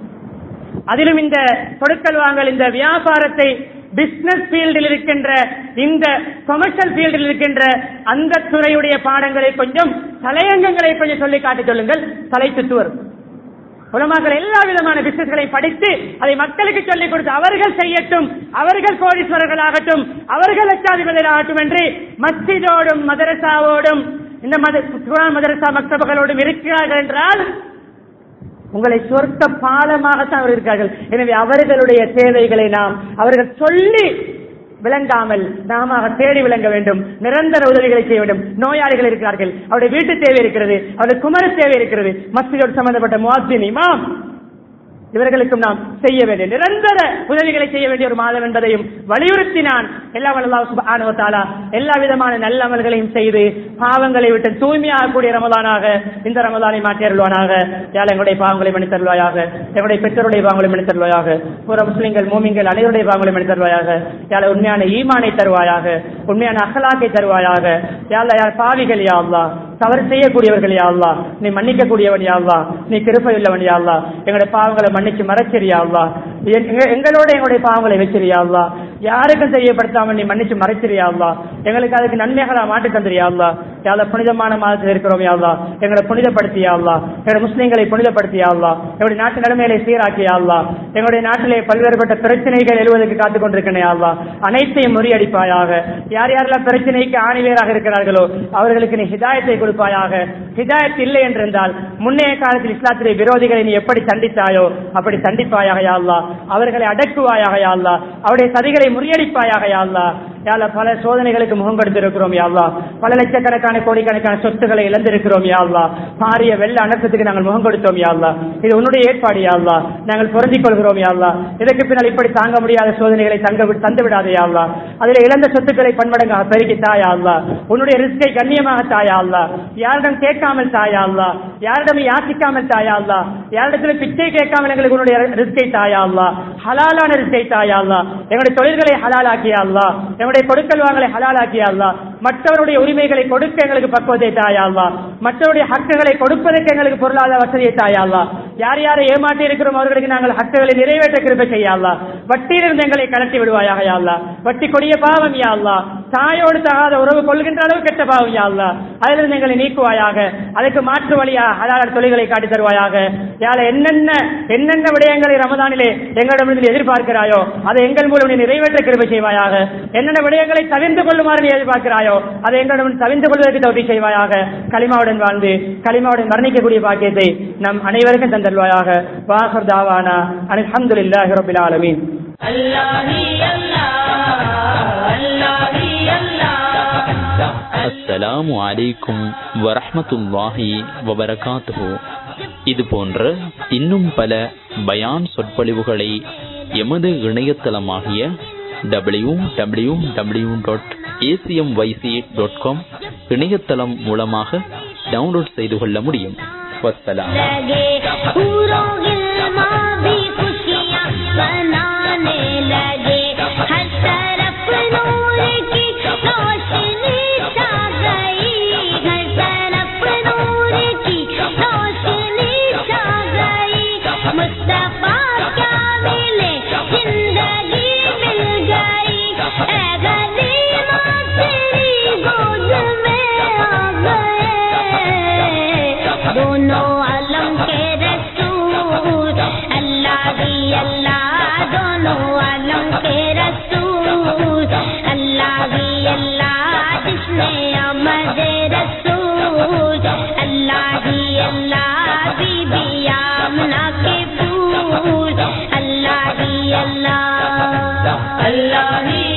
அதிலும் இந்த கொடுக்கல் வாங்கல், இந்த வியாபாரத்தை பிசினஸ் ஃபீல்டில் இருக்கின்ற, இந்த கமர்ஷியல் ஃபீல்டில் இருக்கின்ற அந்த துறையுடைய பாடங்களை கொஞ்சம், தலையங்கங்களை கொஞ்சம் சொல்லி காட்டி சொல்லுங்கள், தலை சுத்து வரும். உலமாக்கள் எல்லா விதமான பிசினஸ்களை படித்து அதை மக்களுக்கு சொல்லிக் கொடுத்து அவர்கள் செய்யட்டும், அவர்கள் கோடீஸ்வரர்களாகட்டும், அவர்கள் லட்சாதிபதிகளாகட்டும் என்று மஸ்ஜிதோடும் மதரசாவோடும் இந்த மதரசா மக்தபகளோடும் இருக்கிறார்கள் என்றால் உங்களை சொர்க்க பாலமாகத்தான் அவர் இருக்கார்கள். எனவே அவர்களுடைய தேவைகளை நாம் அவர்கள் சொல்லி விளங்காமல் நாம தேடி விளங்க வேண்டும். நிரந்தர உதவிகளை செய்ய வேண்டும். நோயாளிகள் இருக்கிறார்கள், அவருடைய வீட்டு தேவை இருக்கிறது, அவருடைய குமர தேவை இருக்கிறது, மஸ்ஜிதோடு சம்பந்தப்பட்ட முஅஜ்ஜின், இமாம், இவர்களுக்கும் நாம் செய்ய வேண்டிய நிரந்தர உதவிகளை செய்ய வேண்டிய ஒரு மாதம் என்பதையும் வலியுறுத்தினான். எல்லா அல்லாஹ் சுப்ஹானஹு வ தஆலா எல்லா விதமான நல்ல அமல்களையும் செய்து பாவங்களை விட்டு தூய்மையாக கூடிய ரமலானாக இந்த ரமலானை மாற்றி அருள்வானாக. யாழ் எங்களுடைய பாவங்களை மன்னித்தருள்வாயாக, எங்களுடைய பெற்றோருடைய பாவங்களை மன்னித்தருள்வாயாக, புற முஸ்லிம்கள் மூமின்கள் அனைவருடைய பாவங்களை மன்னித்தருள்வாயாக. யாழ் உண்மையான ஈமானை தருவாயாக, உண்மையான அகலாக்கை தருவாயாக. யாழ் யார் பாவிகள் யா அல்லாஹ், தவறு செய்யக்கூடியவர்கள் யா அல்லாஹ், நீ மன்னிக்க கூடியவன் யா அல்லாஹ், நீ கிருபை உள்ளவன் யா அல்லாஹ். எங்களுடைய பாவங்களை மன்னிச்சு மறைச்சிரியா அல்லாஹ், எங்களோட எங்களுடைய பாவங்களை வச்சிரியா அல்லாஹ், யாருக்கும் தெரியப்படுத்தாமல் நீ மன்னிச்சு மறைச்சிரியா அல்லாஹ். எங்களுக்கு அதுக்கு நன்மைகளா மாற்றி தந்திரியா அல்லாஹ். யாழ் புனிதமான மாதத்தில் இருக்கிறோம் யா அல்லாஹ், எங்களை புனிதப்படுத்தியா அல்லாஹ், எங்களுடைய முஸ்லிம்களை புனிதப்படுத்தியா அல்லாஹ், எங்களுடைய நாட்டு நிலைமைகளை சீராக்கியா அல்லாஹ். எங்களுடைய நாட்டிலே பல்வேறுபட்ட பிரச்சனைகள் எழுவதற்கு காத்துக் கொண்டிருக்கிறேன் யா அல்லாஹ், அனைத்தையும் முறியடிப்பாயாக. யார் யாரெல்லாம் பிரச்சனைக்கு ஆணிவேராக இருக்கிறார்களோ அவர்களுக்கு நீ ஹிதாயத்தை கொடுப்பாயாக. ஹிதாயத் இல்லை என்றிருந்தால் முன்னைய காலத்தில் இஸ்லாத்திலே விரோதிகளை நீ எப்படி தண்டித்தாயோ அப்படி தண்டிப்பாயாக யா அல்லாஹ். அவர்களை அடக்குவாயாக யா அல்லாஹ், அவருடைய சதிகளை முறியடிப்பாயாக யா அல்லாஹ். யா அல்லாஹ், பல சோதனைகளுக்கு முகம் கொடுத்திருக்கிறோம் யா அல்லாஹ், பல லட்சக்கணக்கான கோடிக்கணக்கான சொத்துக்களை இழந்திருக்கிறோம் யா அல்லாஹ், பாரிய வெள்ள அனர்த்தத்துக்கு நாங்கள் முகம் கொடுத்தோம் யா அல்லாஹ். இது உன்னுடைய ஏற்பாடு யா அல்லாஹ், நாங்கள் பொருந்திக் கொள்கிறோம் யா அல்லாஹ். இதற்கு பின்னால் இப்படி தாங்க முடியாத சோதனைகளை தங்க தந்து விடாதே யா அல்லாஹ். அதில் இழந்த சொத்துக்களை பன்மடங்காக பெருக்கி தாயா அல்லாஹ், உன்னுடைய ரிஸ்கை கண்ணியமாக தாயா அல்லாஹ், யாரிடம் கேட்காமல் தாயா அல்லாஹ், யாரிடம் யாசிக்காமல் தாயா அல்லாஹ், யாரிடத்தில் பிச்சை கேட்காமல் எங்களுக்கு உன்னுடைய ரிஸ்கை தாயா அல்லாஹ், ஹலாலான ரிஸ்கை தாயா அல்லாஹ். எங்களுடைய தொழில்களை ஹலாலாக்கியா அல்லாஹ், எங்களுடைய கொடுக்கல் வாங்கலை ஹலாலாக்கியா அல்லாஹ். மற்றவருடைய உரிமைகளை கொடுக்க எங்களுக்கு பக்குவத்தை தாயா அல்லாஹ், மற்றவருடைய ஹக்குகளை கொடுப்பதற்கு எங்களுக்கு பொருளாதார வசதியை தாயா அல்லாஹ். யார் யாரை ஏமாற்றி இருக்கிறோம் அவர்களுக்கு நாங்கள் ஹக்குகளை நிறைவேற்ற கிருபை செய்ய அல்லாஹ். வட்டியிலிருந்து எங்களை கலட்டி விடுவாயாக யா அல்லாஹ். வட்டி கொடிய பாவம் யா அல்லாஹ், தாயோடு தகாத உறவு கொள்கின்ற அளவு கெட்ட பாவம் யா அல்லாஹ். அதிலிருந்து எங்களை நீக்குவாயாக, அதற்கு மாற்று வழியாக ஹலால் தொழில்களை காட்டி தருவாயாக. யாழ் என்னென்ன என்னென்ன விடயங்களை ரமதானிலே எங்களிடமிருந்து எதிர்பார்க்கிறாயோ அதை எங்கள் மூலம் நீ நிறைவேற்ற கிருபை செய்வாயாக. என்னென்ன விடயங்களை தவிர்த்து கொள்ளுமாறு நீ எதிர்பார்க்கிறாயோ அதை எங்களிடம் தவிர்த்து கொள்வதற்கு தௌஃபீக் செய்வாயாக. கலிமாவுடன் வாழ்ந்து கலிமாவுடன் மரணிக்கக்கூடிய பாக்கியத்தை நம் அனைவருக்கும் தந்தல்வாயாக. வாஹர் தாவானா அல்ஹம்துலில்லாஹி ரப்பில் ஆலமீன். அஸ்ஸலாமு அலைக்கும் வரஹ்மத்துல்லாஹி வபரகாத்துஹு. இது போன்ற இன்னும் பல பயான் சொற்பொழிவுகளை எமது இணையதளமாகிய W W W dot ACMYC dot com இணையதளம் மூலமாக டவுன்லோட் செய்து கொள்ள முடியும். வஸ்ஸலாம். Allah